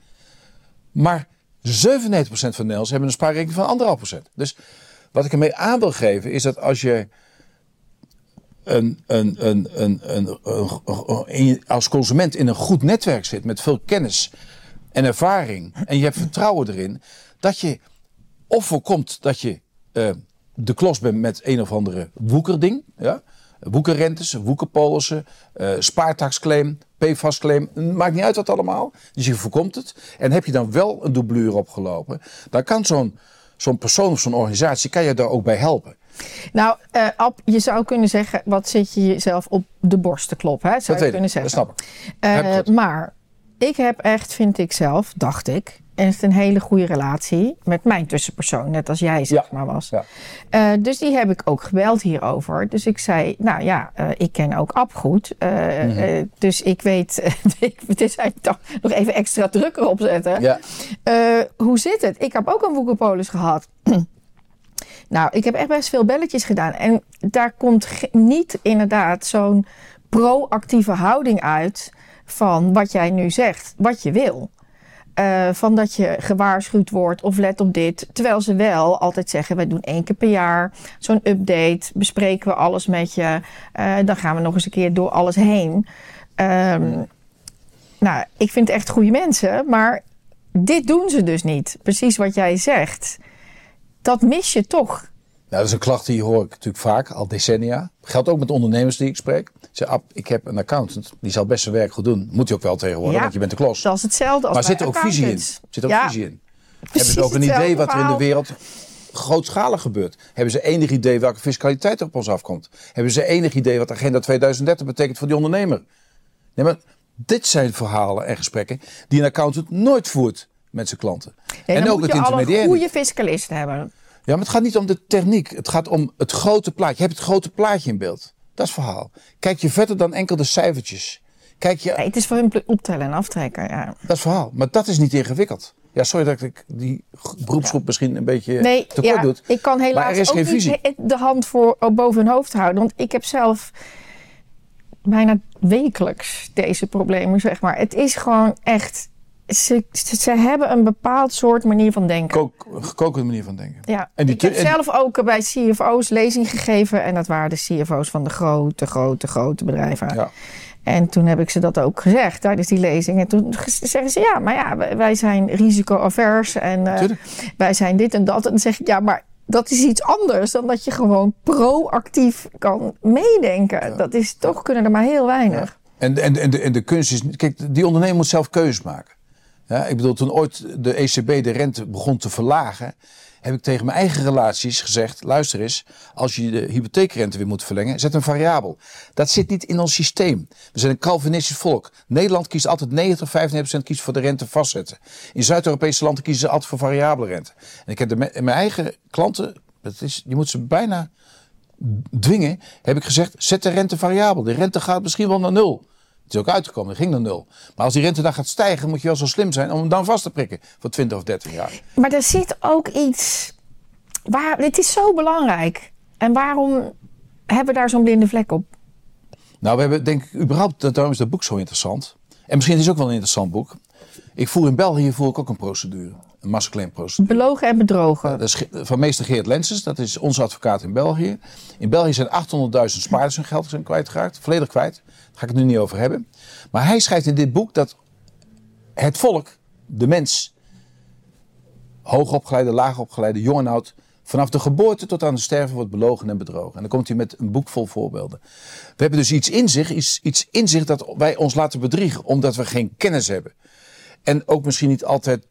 Maar zevenennegentig procent van de Nederlanders hebben een spaarrekening van anderhalf procent. Dus wat ik ermee aan wil geven is dat als je een, een, een, een, een, een, een, als consument in een goed netwerk zit met veel kennis en ervaring en je hebt vertrouwen erin, dat je of voorkomt dat je uh, de klos bent met een of andere woekerding, ja? Woekerrentes, woekerpolissen, uh, spaartaxclaim, P F A S-claim, maakt niet uit wat allemaal. Dus je voorkomt het. En heb je dan wel een doublure opgelopen, dan kan zo'n zo'n persoon of zo'n organisatie, kan je daar ook bij helpen. Nou, uh, Ab, je zou kunnen zeggen, wat zit je jezelf op de borst te kloppen, hè? Zou dat je kunnen ik, zeggen. dat snap ik. Uh, maar ik heb echt, vind ik zelf, dacht ik, echt een hele goede relatie met mijn tussenpersoon. Net als jij, zeg ja. maar, was. Ja. Uh, dus die heb ik ook gebeld hierover. Dus ik zei, nou ja, uh, ik ken ook Ab goed. Uh, mm-hmm. uh, dus ik weet, het is eigenlijk toch nog even extra druk erop zetten. Ja. Uh, hoe zit het? Ik heb ook een woekerpolis gehad. Nou, ik heb echt best veel belletjes gedaan. En daar komt ge- niet inderdaad zo'n proactieve houding uit van wat jij nu zegt, wat je wil. Uh, van dat je gewaarschuwd wordt of let op dit. Terwijl ze wel altijd zeggen, we doen één keer per jaar zo'n update. Bespreken we alles met je. Uh, dan gaan we nog eens een keer door alles heen. Um, nou, ik vind het echt goede mensen. Maar dit doen ze dus niet. Precies wat jij zegt. Dat mis je toch. Nou, dat is een klacht die hoor ik natuurlijk vaak, al decennia. Geldt ook met ondernemers die ik spreek. Zeg, Ab, ik heb een accountant, die zal best zijn werk goed doen. Moet hij ook wel tegenwoordig, ja, want je bent de klos. Dat is hetzelfde als maar zit er ook visie in? Zit er ook ja, visie in? Hebben ze ook een idee wat er in de wereld grootschalig gebeurt? Hebben ze enig idee welke fiscaliteit er op ons afkomt? Hebben ze enig idee wat Agenda tweeduizend dertig betekent voor die ondernemer? Nee, maar dit zijn verhalen en gesprekken die een accountant nooit voert. met zijn klanten. Nee, en dan ook moet het je al intermediaire. een goede fiscalist hebben. Ja, maar het gaat niet om de techniek. Het gaat om het grote plaatje. Je hebt het grote plaatje in beeld. Dat is het verhaal. Kijk je verder dan enkel de cijfertjes. Kijk je... Nee, het is voor hun optellen en aftrekken. Ja. Dat is het verhaal. Maar dat is niet ingewikkeld. Ja, sorry dat ik die beroepsgroep ja. misschien een beetje nee, tekort ja, doe. Ik kan helaas ook niet de hand voor boven hun hoofd houden. Want ik heb zelf bijna wekelijks deze problemen, zeg maar. Het is gewoon echt... Ze, ze hebben een bepaald soort manier van denken. Kook, gekokende manier van denken. Ja. En die ik heb en... zelf ook bij C F O's lezing gegeven. En dat waren de C F O's van de grote, grote, grote bedrijven. Ja. En toen heb ik ze dat ook gezegd tijdens die lezing. En toen zeggen ze, ja, maar ja, wij zijn risico-avers. En uh, wij zijn dit en dat. En dan zeg ik, ja, maar dat is iets anders dan dat je gewoon proactief kan meedenken. Ja. Dat is toch, kunnen er maar heel weinig. Ja. En, en, en, de, en de kunst is, kijk, die ondernemer moet zelf keuzes maken. Ja, ik bedoel, toen ooit de E C B de rente begon te verlagen, heb ik tegen mijn eigen relaties gezegd, luister eens, als je de hypotheekrente weer moet verlengen, zet een variabel. Dat zit niet in ons systeem. We zijn een Calvinistisch volk. Nederland kiest altijd negentig, vijfennegentig procent kiest voor de rente vastzetten. In Zuid-Europese landen kiezen ze altijd voor variabele rente. En ik heb de, mijn eigen klanten, dat is, je moet ze bijna dwingen, heb ik gezegd, zet de rente variabel. De rente gaat misschien wel naar nul. Het is ook uitgekomen, dat ging naar nul. Maar als die rente dan gaat stijgen, moet je wel zo slim zijn om hem dan vast te prikken voor twintig of dertig jaar. Maar er zit ook iets... Waar, het is zo belangrijk. En waarom hebben we daar zo'n blinde vlek op? Nou, we hebben denk ik überhaupt, daarom is dat boek zo interessant. En misschien is het ook wel een interessant boek. Ik voer in België voer ik ook een procedure. Een massaclaimprocedure. Belogen en bedrogen. Dat is van meester Geert Lenses, dat is onze advocaat in België. In België zijn achthonderdduizend spaarders hun geld zijn kwijtgeraakt. Volledig kwijt. Daar ga ik het nu niet over hebben. Maar hij schrijft in dit boek dat het volk, de mens, hoogopgeleide, laagopgeleide, jong en oud, vanaf de geboorte tot aan het sterven wordt belogen en bedrogen. En dan komt hij met een boek vol voorbeelden. We hebben dus iets in zich, iets, iets in zich dat wij ons laten bedriegen, omdat we geen kennis hebben. En ook misschien niet altijd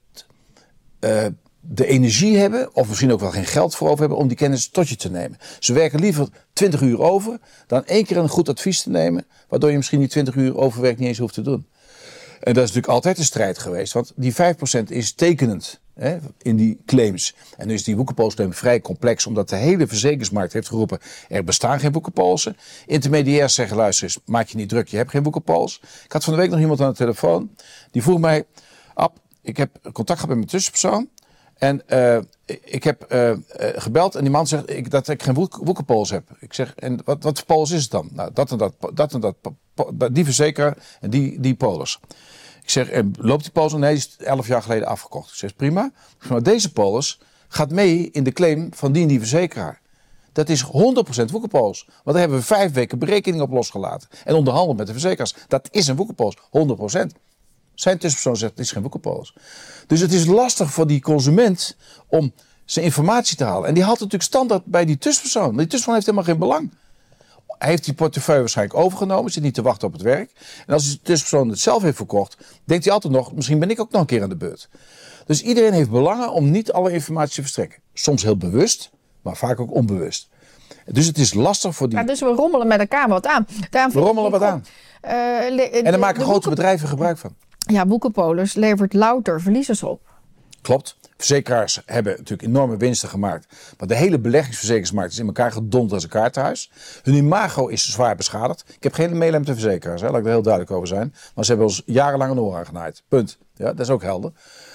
uh, de energie hebben, of misschien ook wel geen geld voor over hebben, om die kennis tot je te nemen. Ze werken liever twintig uur over, dan één keer een goed advies te nemen, waardoor je misschien die twintig uur overwerk niet eens hoeft te doen. En dat is natuurlijk altijd een strijd geweest, want die vijf procent is tekenend hè, in die claims. En nu is die woekerpolsclaim vrij complex, omdat de hele verzekeringsmarkt heeft geroepen, er bestaan geen woekerpolsen. Intermediairs zeggen, luister eens, maak je niet druk, je hebt geen woekerpols. Ik had van de week nog iemand aan de telefoon, die vroeg mij, Ab, ik heb contact gehad met mijn tussenpersoon. En uh, ik heb uh, uh, gebeld en die man zegt ik, dat ik geen woekerpols heb. Ik zeg, en wat, wat voor pols is het dan? Nou, dat en dat, dat en dat, die verzekeraar en die, die polis. Ik zeg, en loopt die polis? Nee, die is elf jaar geleden afgekocht. Ik zeg, prima. Ik zeg, maar deze polis gaat mee in de claim van die en die verzekeraar. Dat is honderd procent woekerpols. Want daar hebben we vijf weken berekening op losgelaten. En onderhandeld met de verzekeraars. Dat is een woekerpols, honderd procent. Zijn tussenpersoon zegt, het is geen woekerpolis. Dus het is lastig voor die consument om zijn informatie te halen. En die haalt het natuurlijk standaard bij die tussenpersoon. Maar die tussenpersoon heeft helemaal geen belang. Hij heeft die portefeuille waarschijnlijk overgenomen, zit niet te wachten op het werk. En als die tussenpersoon het zelf heeft verkocht, denkt hij altijd nog, misschien ben ik ook nog een keer aan de beurt. Dus iedereen heeft belangen om niet alle informatie te verstrekken. Soms heel bewust, maar vaak ook onbewust. Dus het is lastig voor die... Ja, dus we rommelen met elkaar wat aan. Daarom we rommelen wat aan. Uh, le- en daar maken grote boeken... bedrijven gebruik van. Ja, Woekerpolis levert louter verliezers op. Klopt. Verzekeraars hebben natuurlijk enorme winsten gemaakt. Maar de hele beleggingsverzekeringsmarkt is in elkaar gedonderd als een kaartenhuis. Hun imago is zwaar beschadigd. Ik heb geen medelijden met de verzekeraars, hè. Laat ik er heel duidelijk over zijn. Maar ze hebben ons jarenlang een oor aangenaaid. Punt. Ja, dat is ook helder.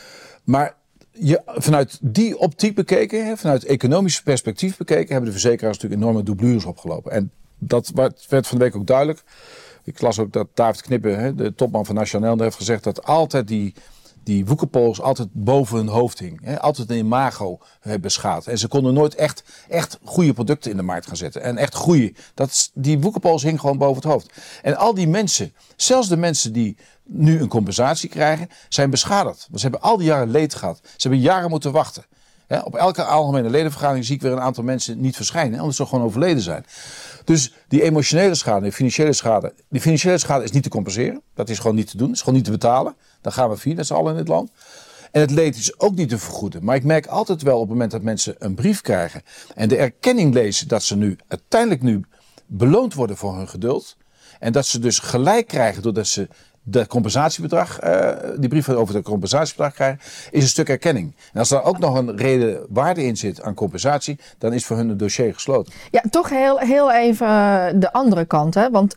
Maar je, vanuit die optiek bekeken, hè, vanuit economisch perspectief bekeken, hebben de verzekeraars natuurlijk enorme doublures opgelopen. En dat werd van de week ook duidelijk. Ik las ook dat David Knippen, de topman van Nationaal, heeft gezegd dat altijd die, die woekerpols altijd boven hun hoofd hing. Hè, altijd een imago beschaad. En ze konden nooit echt, echt goede producten in de markt gaan zetten. En echt goede. Dat, die woekerpols hing gewoon boven het hoofd. En al die mensen, zelfs de mensen die nu een compensatie krijgen, zijn beschadigd. Want ze hebben al die jaren leed gehad. Ze hebben jaren moeten wachten. Ja, op elke algemene ledenvergadering zie ik weer een aantal mensen niet verschijnen, omdat ze gewoon overleden zijn. Dus die emotionele schade, die financiële schade, die financiële schade is niet te compenseren. Dat is gewoon niet te doen, dat is gewoon niet te betalen. Dan gaan we vier met z'n allen in dit land. En het leed is ook niet te vergoeden. Maar ik merk altijd wel op het moment dat mensen een brief krijgen en de erkenning lezen dat ze nu uiteindelijk nu beloond worden voor hun geduld. En dat ze dus gelijk krijgen doordat ze dat compensatiebedrag, uh, die brief over het compensatiebedrag krijgen, is een stuk erkenning. En als er ook nog een reden waarde in zit aan compensatie, dan is voor hun het dossier gesloten. Ja, toch heel, heel even de andere kant, hè? Want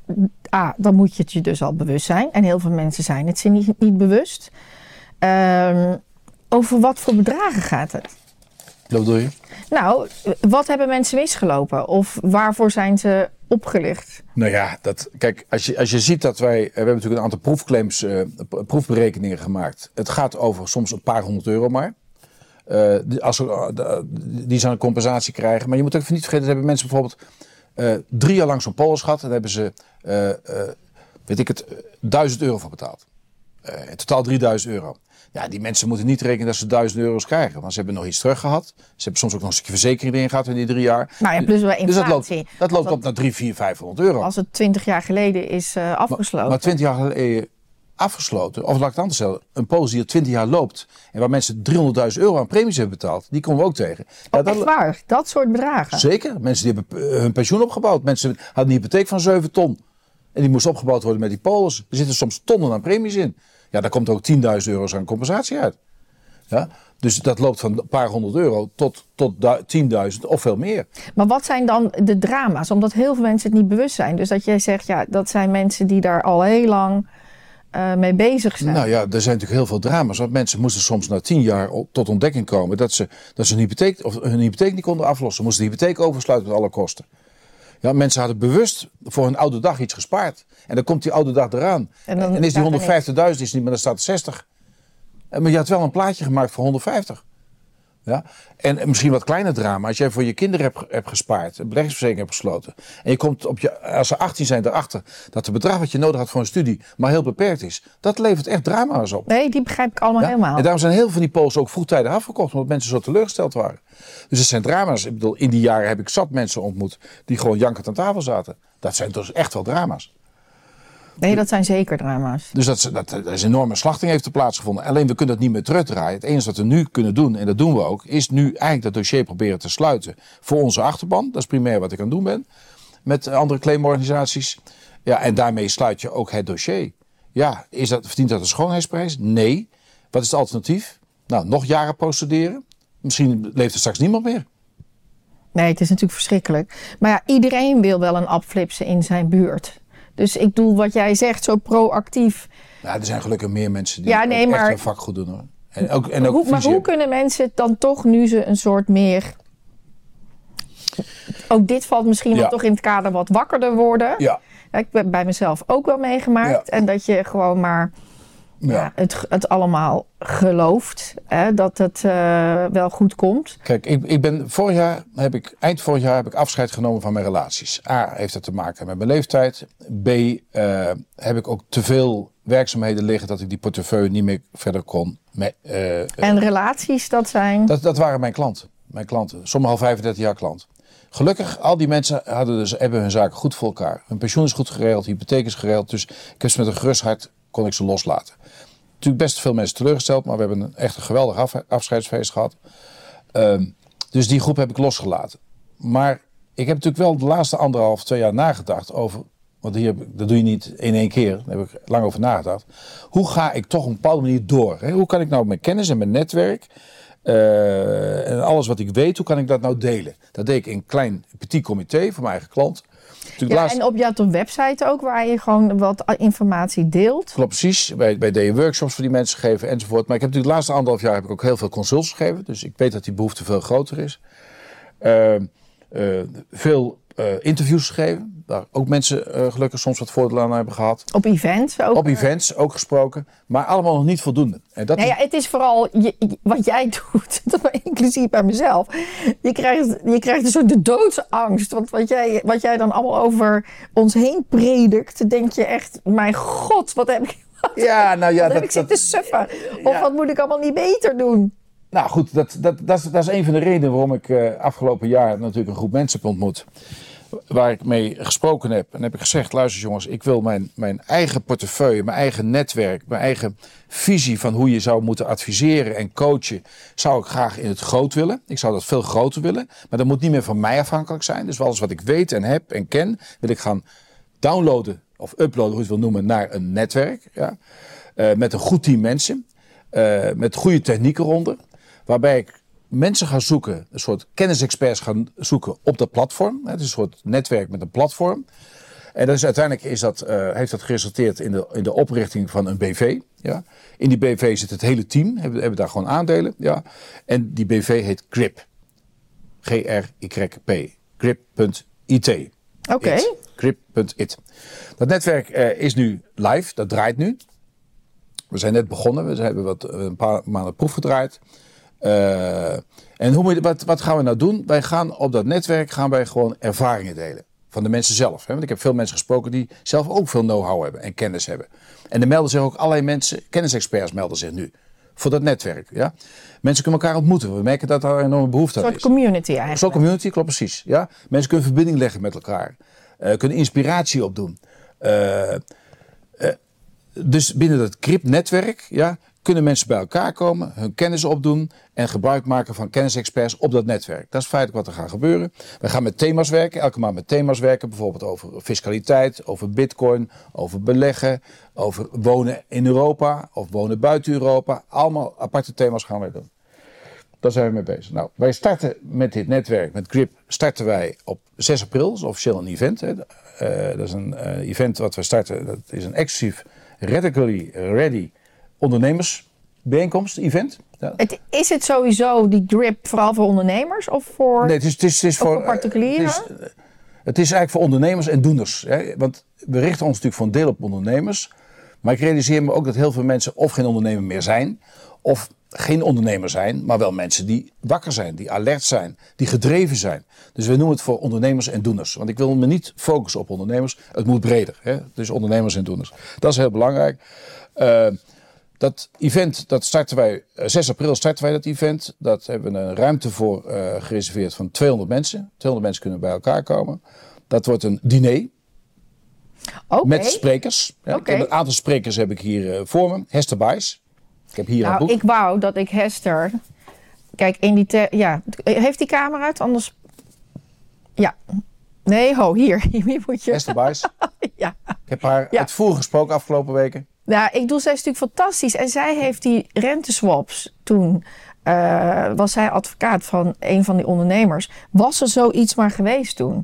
A, dan moet je het je dus al bewust zijn. En heel veel mensen zijn het zich niet, niet bewust. Um, over wat voor bedragen gaat het? Wat bedoel je? Nou, wat hebben mensen misgelopen? Of waarvoor zijn ze opgelicht? Nou ja, dat, kijk, als je, als je ziet dat wij... We hebben natuurlijk een aantal proefclaims, uh, proefberekeningen gemaakt. Het gaat over soms een paar honderd euro maar. Uh, die, als we, uh, die zo'n compensatie krijgen. Maar je moet ook niet vergeten, dat hebben mensen bijvoorbeeld... Uh, drie jaar lang zo'n polis gehad. En daar hebben ze, uh, uh, weet ik het, duizend euro voor betaald. Uh, in totaal drieduizend euro. Ja, die mensen moeten niet rekenen dat ze duizend euro's krijgen. Want ze hebben nog iets terug gehad. Ze hebben soms ook nog een stukje verzekering erin gehad in die drie jaar. Nou ja, plus wel inflatie. Dus dat loopt, dat loopt op naar drie, vier, vijfhonderd euro. Als het twintig jaar geleden is uh, afgesloten. Maar, maar twintig jaar geleden afgesloten, of laat ik het anders stellen, een polis die al twintig jaar loopt en waar mensen driehonderdduizend euro aan premies hebben betaald, die komen we ook tegen. Ja, oh, dat, echt waar? Dat soort bedragen? Zeker. Mensen die hebben hun pensioen opgebouwd. Mensen hadden een hypotheek van zeven ton. En die moest opgebouwd worden met die polis. Er zitten soms tonnen aan premies in. Ja, daar komt ook tienduizend euro's aan compensatie uit. Ja? Dus dat loopt van een paar honderd euro tot, tot tienduizend of veel meer. Maar wat zijn dan de drama's? Omdat heel veel mensen het niet bewust zijn. Dus dat jij zegt, ja, dat zijn mensen die daar al heel lang uh, mee bezig zijn. Nou ja, er zijn natuurlijk heel veel drama's. Want mensen moesten soms na tien jaar tot ontdekking komen dat ze, dat ze hun, hypotheek, of hun hypotheek niet konden aflossen. Moesten de hypotheek oversluiten met alle kosten. Ja, mensen hadden bewust voor hun oude dag iets gespaard. En dan komt die oude dag eraan. En, dan en is die honderdvijftigduizend is niet, maar dan staat zestig. Maar je had wel een plaatje gemaakt voor honderdvijftig. Ja? En misschien wat kleiner drama. Als jij voor je kinderen hebt, hebt gespaard, een beleggingsverzekering hebt gesloten. En je komt op je, als ze achttien zijn erachter dat het bedrag wat je nodig had voor een studie maar heel beperkt is. Dat levert echt drama's op. Nee, die begrijp ik allemaal ja? helemaal. En daarom zijn heel veel van die polsen ook vroegtijdig afverkocht. Omdat mensen zo teleurgesteld waren. Dus het zijn drama's. Ik bedoel, in die jaren heb ik zat mensen ontmoet die gewoon jankend aan tafel zaten. Dat zijn dus echt wel drama's. Nee, dat zijn zeker drama's. Dus dat, dat, dat is een enorme slachting heeft er plaatsgevonden. Alleen we kunnen dat niet meer terugdraaien. Het enige wat we nu kunnen doen, en dat doen we ook, is nu eigenlijk dat dossier proberen te sluiten voor onze achterban. Dat is primair wat ik aan het doen ben. Met andere claimorganisaties. Ja, en daarmee sluit je ook het dossier. Ja, is dat, verdient dat een schoonheidsprijs? Nee. Wat is het alternatief? Nou, nog jaren procederen. Misschien leeft er straks niemand meer. Nee, het is natuurlijk verschrikkelijk. Maar ja, iedereen wil wel een abflipsen in zijn buurt. Dus ik doe wat jij zegt, zo proactief. Ja, er zijn gelukkig meer mensen die ja, nee, echt maar, hun vak goed doen. Hoor. En ook, en ook hoe, maar hoe kunnen mensen het dan toch, nu ze een soort meer... Ook dit valt misschien ja. wel toch in het kader wat wakkerder worden. Ja. Ja, ik heb bij mezelf ook wel meegemaakt. Ja. En dat je gewoon maar ja. Ja, het, het allemaal gelooft. Hè, dat het uh, wel goed komt. Kijk, ik, ik ben vorig jaar, heb ik, eind vorig jaar heb ik afscheid genomen van mijn relaties. A, heeft dat te maken met mijn leeftijd. B, uh, heb ik ook te veel werkzaamheden liggen dat ik die portefeuille niet meer verder kon. Met, uh, en relaties, dat zijn? Dat, dat waren mijn klanten. Mijn klanten. Sommigen al vijfendertig jaar klant. Gelukkig, al die mensen hadden dus, hebben hun zaken goed voor elkaar. Hun pensioen is goed geregeld, hypotheek is geregeld. Dus ik heb ze met een gerust hart, kon ik ze loslaten. Natuurlijk best veel mensen teleurgesteld, maar we hebben een echt een geweldig af, afscheidsfeest gehad. Um, dus die groep heb ik losgelaten. Maar ik heb natuurlijk wel de laatste anderhalf, twee jaar nagedacht over... Want hier, dat doe je niet in één keer, daar heb ik lang over nagedacht. Hoe ga ik toch op een bepaalde manier door? Hè? Hoe kan ik nou mijn kennis en mijn netwerk... Uh, en alles wat ik weet, hoe kan ik dat nou delen? Dat deed ik in een klein petit comité voor mijn eigen klant. Ja, laatst... En op jouw website ook, waar je gewoon wat informatie deelt. Klopt, precies. Bij, bij deed je workshops voor die mensen gegeven enzovoort. Maar ik heb natuurlijk de laatste anderhalf jaar heb ik ook heel veel consults gegeven. Dus ik weet dat die behoefte veel groter is. Uh, uh, veel uh, interviews gegeven. Daar ook mensen uh, gelukkig soms wat voordeel aan hebben gehad. Op events ook? Op events ook gesproken. Maar allemaal nog niet voldoende. En dat nee, is... ja, het is vooral je, wat jij doet, inclusief bij mezelf. Je krijgt, je krijgt een soort de doodsangst. Want wat jij, wat jij dan allemaal over ons heen predikt, denk je echt, mijn god, wat heb ik, wat ja, nou ja, wat dat, heb ik zitten suffen? Of ja. wat moet ik allemaal niet beter doen? Nou goed, dat, dat, dat, is, dat is een van de redenen waarom ik uh, afgelopen jaar natuurlijk een groep mensen heb ontmoet. Waar ik mee gesproken heb. En heb ik gezegd, luister jongens, ik wil mijn, mijn eigen portefeuille, mijn eigen netwerk, mijn eigen visie van hoe je zou moeten adviseren en coachen, zou ik graag in het groot willen. Ik zou dat veel groter willen. Maar dat moet niet meer van mij afhankelijk zijn. Dus alles wat ik weet en heb en ken, wil ik gaan downloaden of uploaden, hoe je het wil noemen, naar een netwerk. Ja? Uh, met een goed team mensen. Uh, met goede technieken eronder. Waarbij ik mensen ga zoeken, een soort kennisexperts gaan zoeken op dat platform. Het is een soort netwerk met een platform. En dat is, uiteindelijk is dat, uh, heeft dat geresulteerd in de, in de oprichting van een B V. Ja. In die B V zit het hele team, hebben, hebben daar gewoon aandelen. Ja. En die B V heet Grip. G R Y P. Grip punt I T. Oké. Okay. Grip punt I T. Dat netwerk uh, is nu live, dat draait nu. We zijn net begonnen, we hebben wat, een paar maanden proef gedraaid. Uh, en hoe, wat, wat gaan we nou doen? Wij gaan op dat netwerk gaan wij gewoon ervaringen delen. Van de mensen zelf. Hè? Want ik heb veel mensen gesproken die zelf ook veel know-how hebben en kennis hebben. En er melden zich ook allerlei mensen, kennisexperts melden zich nu. Voor dat netwerk. Ja? Mensen kunnen elkaar ontmoeten. We merken dat daar een enorme behoefte aan is. Een soort community eigenlijk. Een soort community, klopt precies. Ja? Mensen kunnen verbinding leggen met elkaar. Uh, kunnen inspiratie opdoen. Uh, uh, dus binnen dat Grip-netwerk ja, kunnen mensen bij elkaar komen, hun kennis opdoen en gebruik maken van kennisexperts op dat netwerk. Dat is feitelijk wat er gaat gebeuren. We gaan met thema's werken, elke maand met thema's werken, bijvoorbeeld over fiscaliteit, over bitcoin, over beleggen, over wonen in Europa of wonen buiten Europa. Allemaal aparte thema's gaan wij doen. Daar zijn we mee bezig. Nou, wij starten met dit netwerk, met Grip, starten wij op zes april. Dat is officieel een event. Hè. Uh, dat is een uh, event wat we starten. Dat is een exclusief Radically Ready ondernemersbijeenkomst, event. Ja. Het, is het sowieso die Grip vooral voor ondernemers of voor, nee, het is, het is, het is voor, voor particulieren? Het is, het is eigenlijk voor ondernemers en doeners. Hè. Want we richten ons natuurlijk voor een deel op ondernemers. Maar ik realiseer me ook dat heel veel mensen of geen ondernemer meer zijn, of geen ondernemer zijn, maar wel mensen die wakker zijn, die alert zijn, die gedreven zijn. Dus we noemen het voor ondernemers en doeners. Want ik wil me niet focussen op ondernemers. Het moet breder. Hè? Dus ondernemers en doeners. Dat is heel belangrijk. Uh, dat event, dat starten wij, zes april starten wij dat event. Dat hebben we een ruimte voor uh, gereserveerd van tweehonderd mensen. tweehonderd mensen kunnen bij elkaar komen. Dat wordt een diner. Okay. Met sprekers. Ja, Okay. Een aantal sprekers heb ik hier uh, voor me. Hester Buys. Ik heb hier nou, een boek. Ik wou dat ik Hester... Kijk, in die... Te... Ja, heeft die camera het? Anders... Ja. Nee, ho, hier. Hier moet je... Hester Buys. Ja. Ik heb haar Ja. uitvoerig gesproken afgelopen weken. Nou, ik doe zij is natuurlijk fantastisch. En zij heeft die renteswaps toen... Uh, was zij advocaat van een van die ondernemers. Was er zoiets maar geweest toen?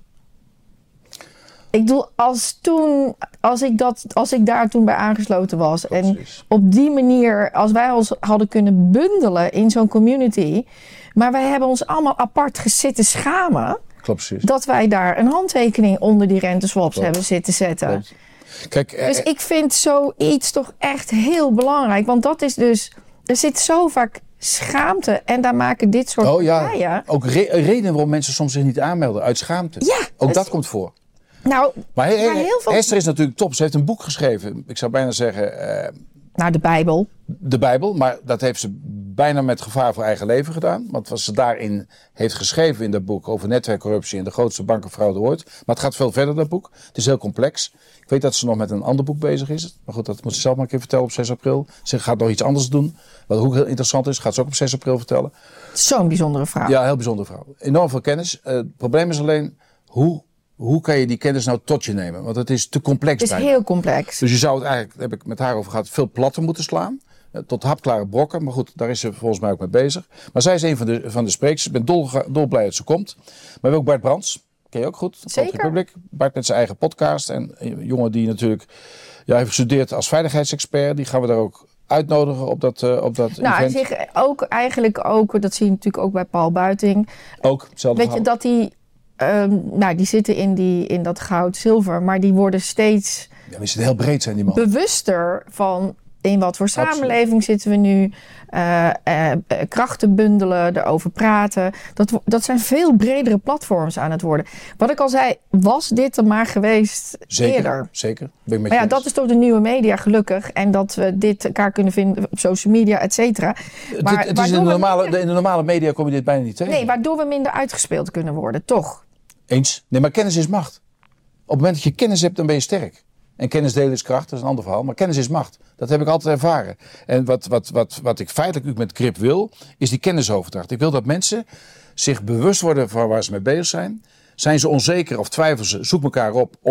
Ik bedoel, als toen, als ik, dat, als ik daar toen bij aangesloten was. Klopt, en precies. op die manier, als wij ons hadden kunnen bundelen in zo'n community. Maar wij hebben ons allemaal apart zitten schamen. Klopt, precies. Dat wij daar een handtekening onder die renteswaps Klopt. hebben zitten zetten. Klopt. Kijk, Dus ik vind zoiets toch echt heel belangrijk. Want dat is dus, er zit zo vaak schaamte. En daar maken dit soort oh ja, partijen. ook re- reden waarom mensen soms zich niet aanmelden uit schaamte. Ja, ook dus- dat komt voor. Nou, Maar, he- maar heel veel... Esther is natuurlijk top. Ze heeft een boek geschreven. Ik zou bijna zeggen uh, Nou, de Bijbel. de Bijbel. Maar dat heeft ze bijna met gevaar voor eigen leven gedaan. Want wat ze daarin heeft geschreven in dat boek over netwerkcorruptie en de grootste bankenfraude ooit. Maar het gaat veel verder, dat boek. Het is heel complex. Ik weet dat ze nog met een ander boek bezig is. Maar goed, dat moet ze zelf maar een keer vertellen op zes april. Ze gaat nog iets anders doen. Wat ook heel interessant is, gaat ze ook op zes april vertellen. Zo'n bijzondere vrouw. Ja, heel bijzondere vrouw. Enorm veel kennis. Uh, het probleem is alleen, hoe, hoe kan je die kennis nou tot je nemen? Want het is te complex. Het is bijna. heel complex. Dus je zou het eigenlijk, daar heb ik met haar over gehad, veel platter moeten slaan. Uh, tot hapklare brokken. Maar goed, daar is ze volgens mij ook mee bezig. Maar zij is een van de, van de sprekers. Ik ben dol, dol blij dat ze komt. Maar we hebben ook Bart Brands. Ken je ook goed? Zeker. Republic. Bart met zijn eigen podcast. En een jongen die natuurlijk ja, heeft gestudeerd als veiligheidsexpert. Die gaan we daar ook uitnodigen op dat, uh, op dat Nou, en event. zich ook eigenlijk ook, dat zie je natuurlijk ook bij Paul Buiting. Ook hetzelfde Weet je, dat die, um, nou, die zitten in, die, in dat goud-zilver, maar die worden steeds Ja, die zitten heel breed zijn die man. bewuster van in wat voor Absoluut. samenleving zitten we nu. Uh, uh, uh, krachten bundelen, erover praten. Dat, wo- dat zijn veel bredere platforms aan het worden. Wat ik al zei, was dit er maar geweest Zeker, eerder? zeker. Ben ik met Maar je ja, eens. dat is toch de nieuwe media gelukkig. En dat we dit elkaar kunnen vinden op social media, et cetera. Het- het, het is in, de we normale, minder- in de normale media kom je dit bijna niet tegen. Nee, waardoor we minder uitgespeeld kunnen worden, toch? Eens. Nee, maar kennis is macht. Op het moment dat je kennis hebt, dan ben je sterk. En kennis delen is kracht, dat is een ander verhaal. Maar kennis is macht. Dat heb ik altijd ervaren. En wat, wat, wat, wat ik feitelijk ook met Grip wil, is die kennisoverdracht. Ik wil dat mensen zich bewust worden van waar ze mee bezig zijn. Zijn ze onzeker of twijfelen ze, zoek elkaar op. Of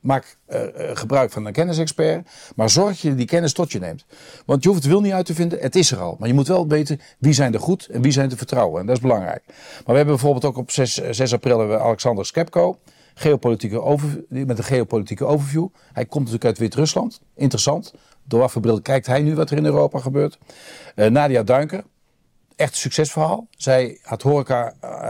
maak uh, gebruik van een kennisexpert. Maar zorg dat je die kennis tot je neemt. Want je hoeft het wil niet uit te vinden. Het is er al. Maar je moet wel weten wie zijn er goed en wie zijn te vertrouwen. En dat is belangrijk. Maar we hebben bijvoorbeeld ook op zes april hebben we Alexander Skepko. Geopolitieke over, met een geopolitieke overview. Hij komt natuurlijk uit Wit-Rusland. Interessant. Door wat voor bril kijkt hij nu wat er in Europa gebeurt. Uh, Nadia Duinker. Echt een succesverhaal. Zij had horeca,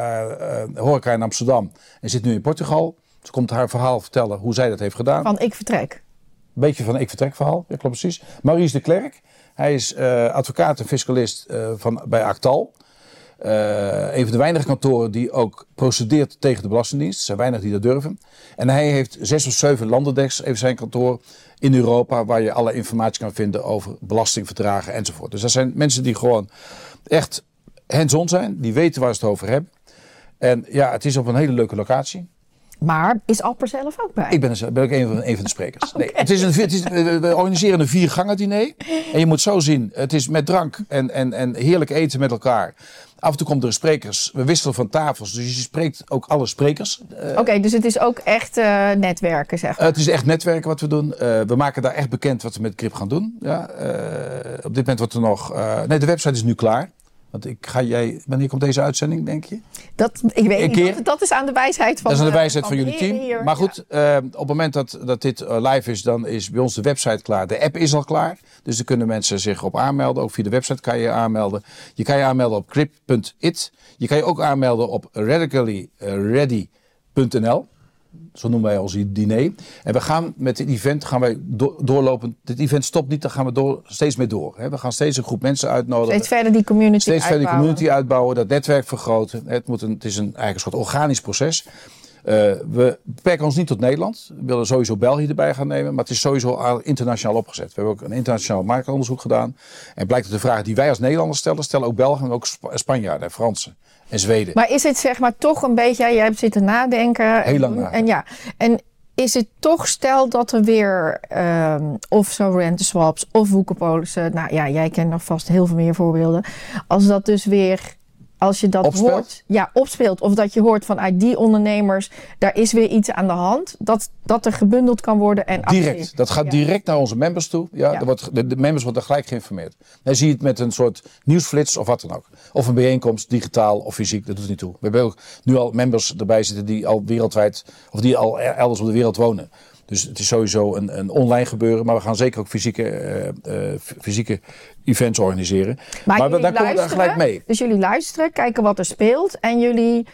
uh, uh, horeca in Amsterdam en zit nu in Portugal. Ze komt haar verhaal vertellen hoe zij dat heeft gedaan. Van ik vertrek. Een beetje van een ik vertrek verhaal, ja, klopt precies. Maurice de Klerk. Hij is uh, advocaat en fiscalist uh, van, bij Actal. Uh, een van de weinige kantoren die ook procedeert tegen de Belastingdienst. Er zijn weinig die dat durven. En hij heeft zes of zeven landendeks, even zijn kantoor, in Europa, waar je alle informatie kan vinden over belastingverdragen enzovoort. Dus dat zijn mensen die gewoon echt hands-on zijn, die weten waar ze het over hebben. En ja, het is op een hele leuke locatie. Maar is Alper zelf ook bij? Ik ben, er, ben ook een van, een van de sprekers. Okay. Nee, het is een, het is, we organiseren een viergangen diner. En je moet zo zien, het is met drank en, en, en heerlijk eten met elkaar. Af en toe komt er sprekers. We wisselen van tafels, dus je spreekt ook alle sprekers. Oké, okay, dus het is ook echt uh, netwerken, zeg maar. Uh, het is echt netwerken wat we doen. Uh, we maken daar echt bekend wat we met Grip gaan doen. Ja, uh, op dit moment wordt er nog... Uh, nee, de website is nu klaar. Want ik ga jij... Wanneer komt deze uitzending, denk je? Dat, ik weet niet, dat, dat is aan de wijsheid van... Dat is aan de wijsheid van, van jullie team. Hier. Maar goed, ja. uh, op het moment dat, dat dit uh, live is, dan is bij ons de website klaar. De app is al klaar. Dus daar kunnen mensen zich op aanmelden. Ook via de website kan je je aanmelden. Je kan je aanmelden op grip punt it. Je kan je ook aanmelden op radically ready punt n l. Zo noemen wij ons diner. En we gaan met dit event gaan wij do- doorlopen. Dit event stopt niet, daar gaan we door, steeds mee door. Hè. We gaan steeds een groep mensen uitnodigen. Steeds verder die community steeds uitbouwen. verder die community uitbouwen, dat netwerk vergroten. Het, moet een, het is een, eigenlijk een soort organisch proces. Uh, we beperken ons niet tot Nederland. We willen sowieso België erbij gaan nemen. Maar het is sowieso al internationaal opgezet. We hebben ook een internationaal marktonderzoek gedaan. En blijkt dat de vragen die wij als Nederlanders stellen, stellen ook Belgen en ook Sp- Spanjaarden en Fransen. En Zweden. Maar is het zeg maar toch een beetje, jij hebt zitten nadenken. Heel lang nadenken. En ja, en is het toch stel dat er weer um, of zo renteswaps of woekerpolissen, nou ja, jij kent nog vast heel veel meer voorbeelden. Als dat dus weer, als je dat opspeelt. hoort, ja, opspeelt. Of dat je hoort van uit die ondernemers, daar is weer iets aan de hand. Dat, dat er gebundeld kan worden en direct. actief. Dat gaat ja. direct naar onze members toe. Ja, Ja. er wordt, de, de members worden gelijk geïnformeerd. Dan zie je het met een soort nieuwsflits of wat dan ook. Of een bijeenkomst, digitaal of fysiek, dat doet niet toe. We hebben ook nu al members erbij zitten die al wereldwijd, of die al elders op de wereld wonen. Dus het is sowieso een, een online gebeuren. Maar we gaan zeker ook fysieke, uh, uh, fysieke events organiseren. Maar, maar we, daar komen we daar gelijk mee. Dus jullie luisteren, kijken wat er speelt. En jullie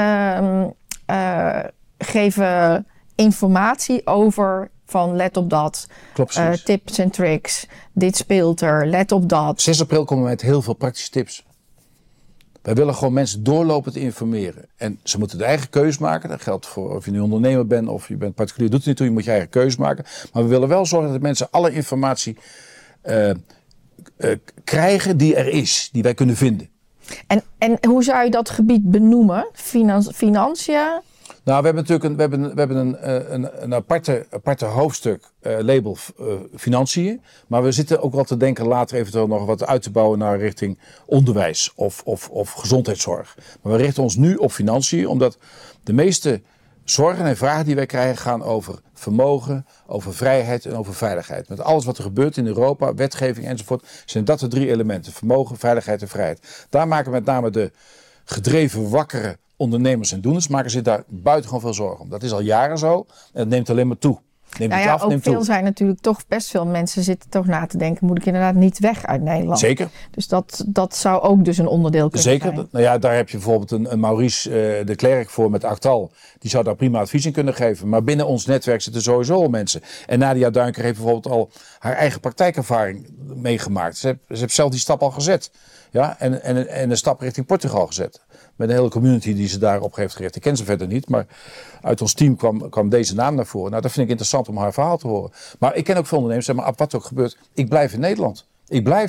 uh, uh, geven informatie over van let op dat. Klopt, uh, tips en tricks. Dit speelt er, let op dat. zes april komen we met heel veel praktische tips. Wij willen gewoon mensen doorlopend informeren. En ze moeten de eigen keus maken. Dat geldt voor of je nu ondernemer bent of je bent particulier. Doet het niet toe, je moet je eigen keus maken. Maar we willen wel zorgen dat mensen alle informatie uh, uh, krijgen die er is. Die wij kunnen vinden. En, en hoe zou je dat gebied benoemen? Finan- financiën? Nou, we hebben natuurlijk een, we hebben, we hebben een, een, een aparte, aparte hoofdstuk uh, label uh, financiën. Maar we zitten ook wel te denken later eventueel nog wat uit te bouwen naar richting onderwijs of, of, of gezondheidszorg. Maar we richten ons nu op financiën, omdat de meeste zorgen en vragen die wij krijgen gaan over vermogen, over vrijheid en over veiligheid. Met alles wat er gebeurt in Europa, wetgeving enzovoort, zijn dat de drie elementen. Vermogen, veiligheid en vrijheid. Daar maken met name de gedreven, wakkere ondernemers en doeners maken zich daar buitengewoon veel zorgen om. Dat is al jaren zo en het neemt alleen maar toe. Neemt nou het ja, af, ook neemt veel toe. zijn natuurlijk toch best veel mensen zitten toch na te denken, moet ik inderdaad niet weg uit Nederland? Zeker. Dus dat, dat zou ook dus een onderdeel kunnen Zeker. zijn. Nou ja, daar heb je bijvoorbeeld een, een Maurice uh, de Klerk voor met Actal. Die zou daar prima advies in kunnen geven. Maar binnen ons netwerk zitten sowieso al mensen. En Nadia Duinker heeft bijvoorbeeld al haar eigen praktijkervaring meegemaakt. Ze heeft, ze heeft zelf die stap al gezet. Ja, en, en, en een stap richting Portugal gezet. Met een hele community die ze daarop heeft gericht. Ik ken ze verder niet, maar uit ons team kwam, kwam deze naam naar voren. Nou, dat vind ik interessant om haar verhaal te horen. Maar ik ken ook veel ondernemers, zeg maar, wat ook gebeurt. Ik blijf in Nederland. Ik blijf.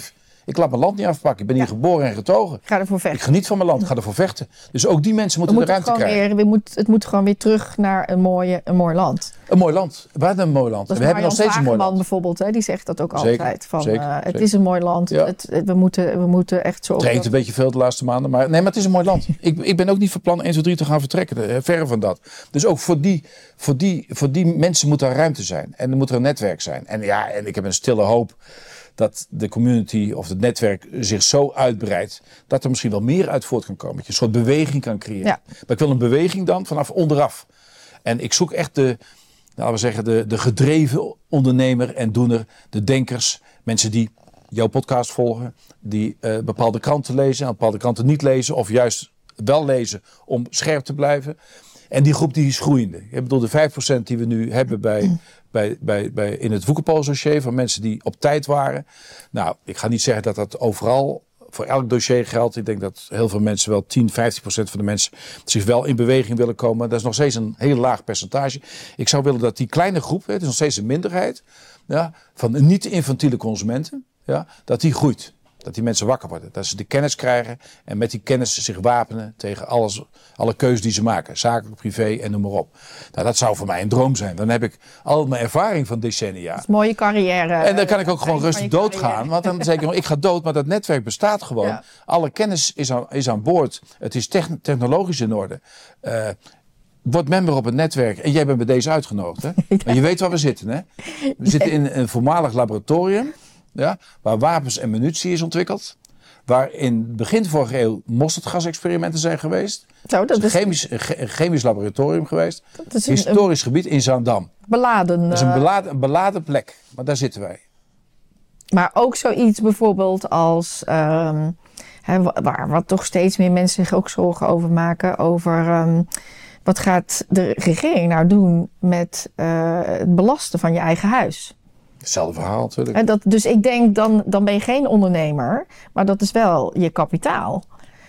Ik laat mijn land niet afpakken. Ik ben hier ja. geboren en getogen. Ik ga ervoor vechten. Ik geniet van mijn land. Ik ga ervoor vechten. Dus ook die mensen moeten, moeten de ruimte krijgen. Weer, we moet, het moet gewoon weer terug naar een, mooie, een mooi land. Een mooi land. We hebben een mooi land. Dat we hebben nog steeds een mooi land. Bijvoorbeeld, hè, die zegt dat ook zeker, altijd. Van, zeker, uh, het zeker. is een mooi land. Ja. Het, het, we, moeten, we moeten echt zo. Het regent een beetje veel de laatste maanden. Maar nee, maar het is een mooi land. ik, ik ben ook niet van plan één, twee, drie te gaan vertrekken. Verre van dat. Dus ook voor die, voor, die, voor die mensen moet er ruimte zijn. En er moet er een netwerk zijn. En ja, en ik heb een stille hoop dat de community of het netwerk zich zo uitbreidt dat er misschien wel meer uit voort kan komen. Dat je een soort beweging kan creëren. Ja. Maar ik wil een beweging dan vanaf onderaf. En ik zoek echt de, laten we zeggen, de, de gedreven ondernemer en doener, de denkers, mensen die jouw podcast volgen, die uh, bepaalde kranten lezen en bepaalde kranten niet lezen of juist wel lezen om scherp te blijven. En die groep die is groeiende. Ik bedoel, de vijf procent die we nu hebben bij, bij, bij, bij, in het Woekerpolis-dossier van mensen die op tijd waren. Nou, ik ga niet zeggen dat dat overal voor elk dossier geldt. Ik denk dat heel veel mensen, wel tien, vijftien procent van de mensen, zich wel in beweging willen komen. Dat is nog steeds een heel laag percentage. Ik zou willen dat die kleine groep, het is nog steeds een minderheid, ja, van niet-infantiele consumenten, ja, dat die groeit. Dat die mensen wakker worden. Dat ze de kennis krijgen en met die kennis zich wapenen tegen alles, alle keuzes die ze maken. Zakelijk, privé en noem maar op. Nou, dat zou voor mij een droom zijn. Dan heb ik al mijn ervaring van decennia. Dat is een mooie carrière. En dan kan ik ook gewoon rustig doodgaan. Want dan zeg ik, ik ga dood, maar dat netwerk bestaat gewoon. Ja. Alle kennis is aan, is aan boord. Het is technologisch in orde. Uh, Word member op het netwerk. En jij bent bij deze uitgenodigd. Hè? Ja. Maar je weet waar we zitten. Hè? We ja. zitten in een voormalig laboratorium. Ja, waar wapens en munitie is ontwikkeld. Waar in begin vorige eeuw mosterdgasexperimenten zijn geweest. Zo, dat is een chemisch, een chemisch laboratorium geweest. Dat is een historisch een, gebied in Zaandam. Beladen. Dat is een beladen, een beladen plek. Maar daar zitten wij. Maar ook zoiets bijvoorbeeld als Um, hè, waar wat toch steeds meer mensen zich ook zorgen over maken. Over Um, wat gaat de regering nou doen met uh, het belasten van je eigen huis. Hetzelfde verhaal natuurlijk. En dat, dus ik denk, dan, dan ben je geen ondernemer. Maar dat is wel je kapitaal.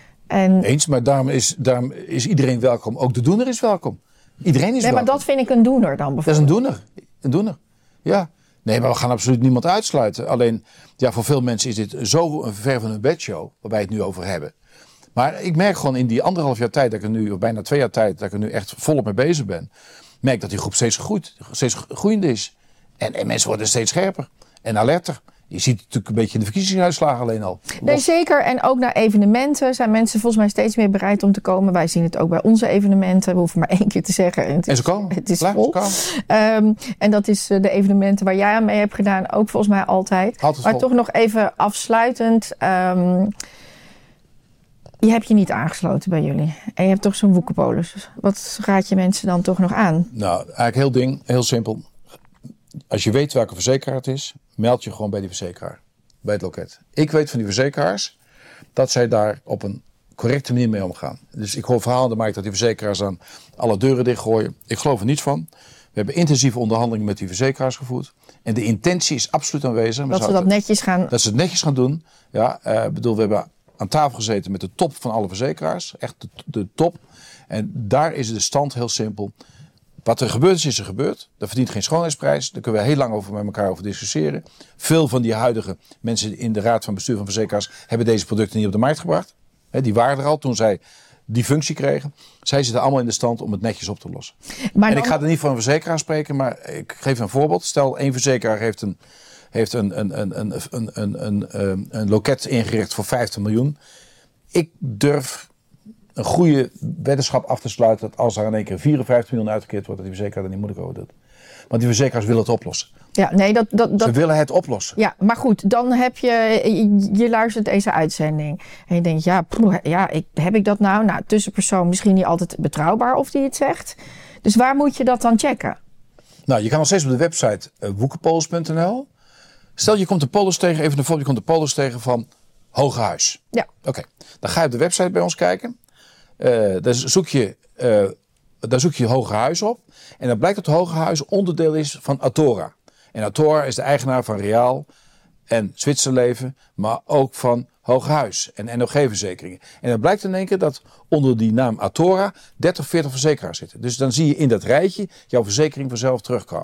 En Eens, maar daarom is, daarom is iedereen welkom. Ook de doener is welkom. Iedereen is nee, welkom. Maar dat vind ik een doener dan bijvoorbeeld. Dat is een doener. Een doener. Ja. Nee, maar we gaan absoluut niemand uitsluiten. Alleen, ja, voor veel mensen is dit zo een ver van hun bedshow. Waar wij het nu over hebben. Maar ik merk gewoon in die anderhalf jaar tijd, dat ik er nu, of bijna twee jaar tijd, dat ik er nu echt volop mee bezig ben. Merk dat die groep steeds groeit. Steeds groeiende is. En, en mensen worden steeds scherper en alerter. Je ziet het natuurlijk een beetje in de verkiezingsuitslagen alleen al. Nee, zeker. En ook naar evenementen zijn mensen volgens mij steeds meer bereid om te komen. Wij zien het ook bij onze evenementen. We hoeven maar één keer te zeggen. En, het is, en ze komen. Het is Klaar, vol. Um, en dat is de evenementen waar jij aan mee hebt gedaan. Ook volgens mij altijd. altijd maar vol. toch nog even afsluitend. Um, je hebt je niet aangesloten bij jullie. En je hebt toch zo'n Woekerpolis. Wat raad je mensen dan toch nog aan? Nou, eigenlijk heel ding. Heel simpel. Als je weet welke verzekeraar het is, meld je gewoon bij die verzekeraar. Bij het loket. Ik weet van die verzekeraars dat zij daar op een correcte manier mee omgaan. Dus ik hoor verhalen maken dat die verzekeraars dan alle deuren dichtgooien. Ik geloof er niets van. We hebben intensieve onderhandelingen met die verzekeraars gevoerd. En de intentie is absoluut aanwezig. Dat ze dat netjes gaan... Dat ze het netjes gaan doen. Ja, uh, bedoel, we hebben aan tafel gezeten met de top van alle verzekeraars. Echt de, de top. En daar is de stand heel simpel. Wat er gebeurd is, is er gebeurd. Dat verdient geen schoonheidsprijs. Daar kunnen we heel lang over met elkaar over discussiëren. Veel van die huidige mensen in de raad van bestuur van verzekeraars hebben deze producten niet op de markt gebracht. He, die waren er al toen zij die functie kregen. Zij zitten allemaal in de stand om het netjes op te lossen. Maar en dan... ik ga er niet van een verzekeraar spreken, maar ik geef een voorbeeld. Stel, één verzekeraar heeft een, heeft een, een, een, een, een, een, een, een, een loket ingericht voor vijftig miljoen. Ik durf een goede weddenschap af te sluiten dat als er in één keer vierenvijftig miljoen uitgekeerd wordt, dat die verzekeraar er niet moeilijk over doet. Want die verzekeraars willen het oplossen. Ja, nee, dat, dat, dat... Ze willen het oplossen. Ja, maar goed, dan heb je, je, je luistert deze uitzending en je denkt, ja, poeh, ja ik, heb ik dat nou? Nou, tussenpersoon misschien niet altijd betrouwbaar of die het zegt. Dus waar moet je dat dan checken? Nou, je kan nog steeds op de website uh, woekerpolis punt n l. Stel, je komt de polis tegen, even een foto, je komt de polis tegen van Hoge Huis. Ja. Oké, okay. Dan ga je op de website bij ons kijken. Uh, daar zoek je, uh, daar zoek je Hoge Huis op. En dan blijkt dat het Hoge Huis onderdeel is van Athora. En Athora is de eigenaar van Reaal en Zwitserleven, maar ook van Hoge Huis en N O G-verzekeringen. En dan blijkt in één keer dat onder die naam Athora dertig, veertig verzekeraars zitten. Dus dan zie je in dat rijtje jouw verzekering vanzelf terugkomen.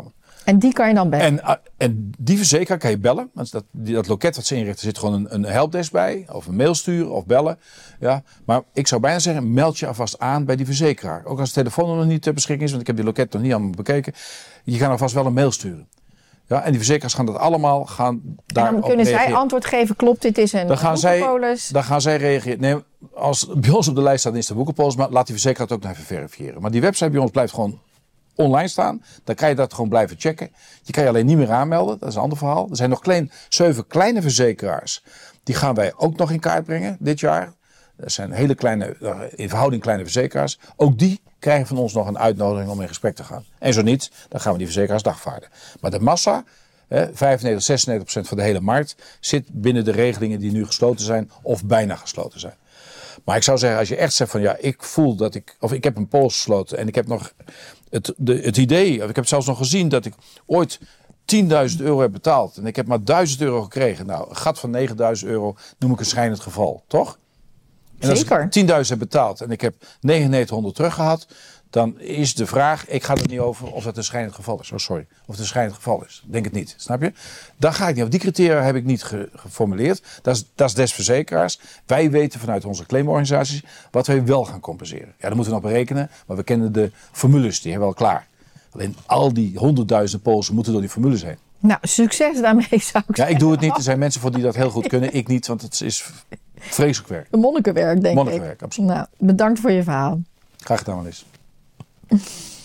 En die kan je dan bellen? En, en die verzekeraar kan je bellen. Dat, die, dat loket wat ze inrichten zit gewoon een, een helpdesk bij. Of een mail sturen of bellen. Ja. Maar ik zou bijna zeggen, meld je alvast aan bij die verzekeraar. Ook als de telefoon nog niet ter beschikking is. Want ik heb die loket nog niet allemaal bekeken. Je kan alvast wel een mail sturen. Ja, en die verzekeraars gaan dat allemaal gaan daar. En dan kunnen reageren. zij antwoord geven, klopt, dit is een dan gaan boekenpolis. Zij, dan gaan zij reageren. Nee, als bij ons op de lijst staat is de boekenpolis, maar laat die verzekeraar het ook nog even verifiëren. Maar die website bij ons blijft gewoon online staan. Dan kan je dat gewoon blijven checken. Je kan je alleen niet meer aanmelden, dat is een ander verhaal. Er zijn nog klein, zeven kleine verzekeraars. Die gaan wij ook nog in kaart brengen dit jaar. Dat zijn hele kleine, in verhouding kleine verzekeraars. Ook die krijgen van ons nog een uitnodiging om in gesprek te gaan. En zo niet, dan gaan we die verzekeraars dagvaarden. Maar de massa, vijfennegentig, zesennegentig procent van de hele markt, zit binnen de regelingen die nu gesloten zijn of bijna gesloten zijn. Maar ik zou zeggen, als je echt zegt van ja, ik voel dat ik, of ik heb een pols gesloten en ik heb nog het, de, het idee, of ik heb zelfs nog gezien dat ik ooit tienduizend euro heb betaald en ik heb maar duizend euro gekregen. Nou, een gat van negenduizend euro noem ik een schrijnend geval, toch? En als Zeker. ik tienduizend heb betaald en ik heb negenennegentighonderd teruggehad, dan is de vraag, ik ga er niet over of dat een schrijnend geval is. Oh, sorry. Of het een schrijnend geval is. Denk het niet. Snap je? Dan ga ik niet over. Die criteria heb ik niet ge- geformuleerd. Dat is, dat is des verzekeraars. Wij weten vanuit onze claimorganisaties wat wij wel gaan compenseren. Ja, daar moeten we nog berekenen. Maar we kennen de formules. Die hebben we al klaar. Alleen al die honderdduizend Poolsen moeten door die formules heen. Nou, succes daarmee zou ik Ja, zeggen. ik doe het niet. Er zijn mensen voor die dat heel goed kunnen. Ik niet, want het is vreselijk werk. Een monnikenwerk, denk Monnikenwerk, ik. absoluut. Nou, bedankt voor je verhaal. Graag gedaan, Marlies.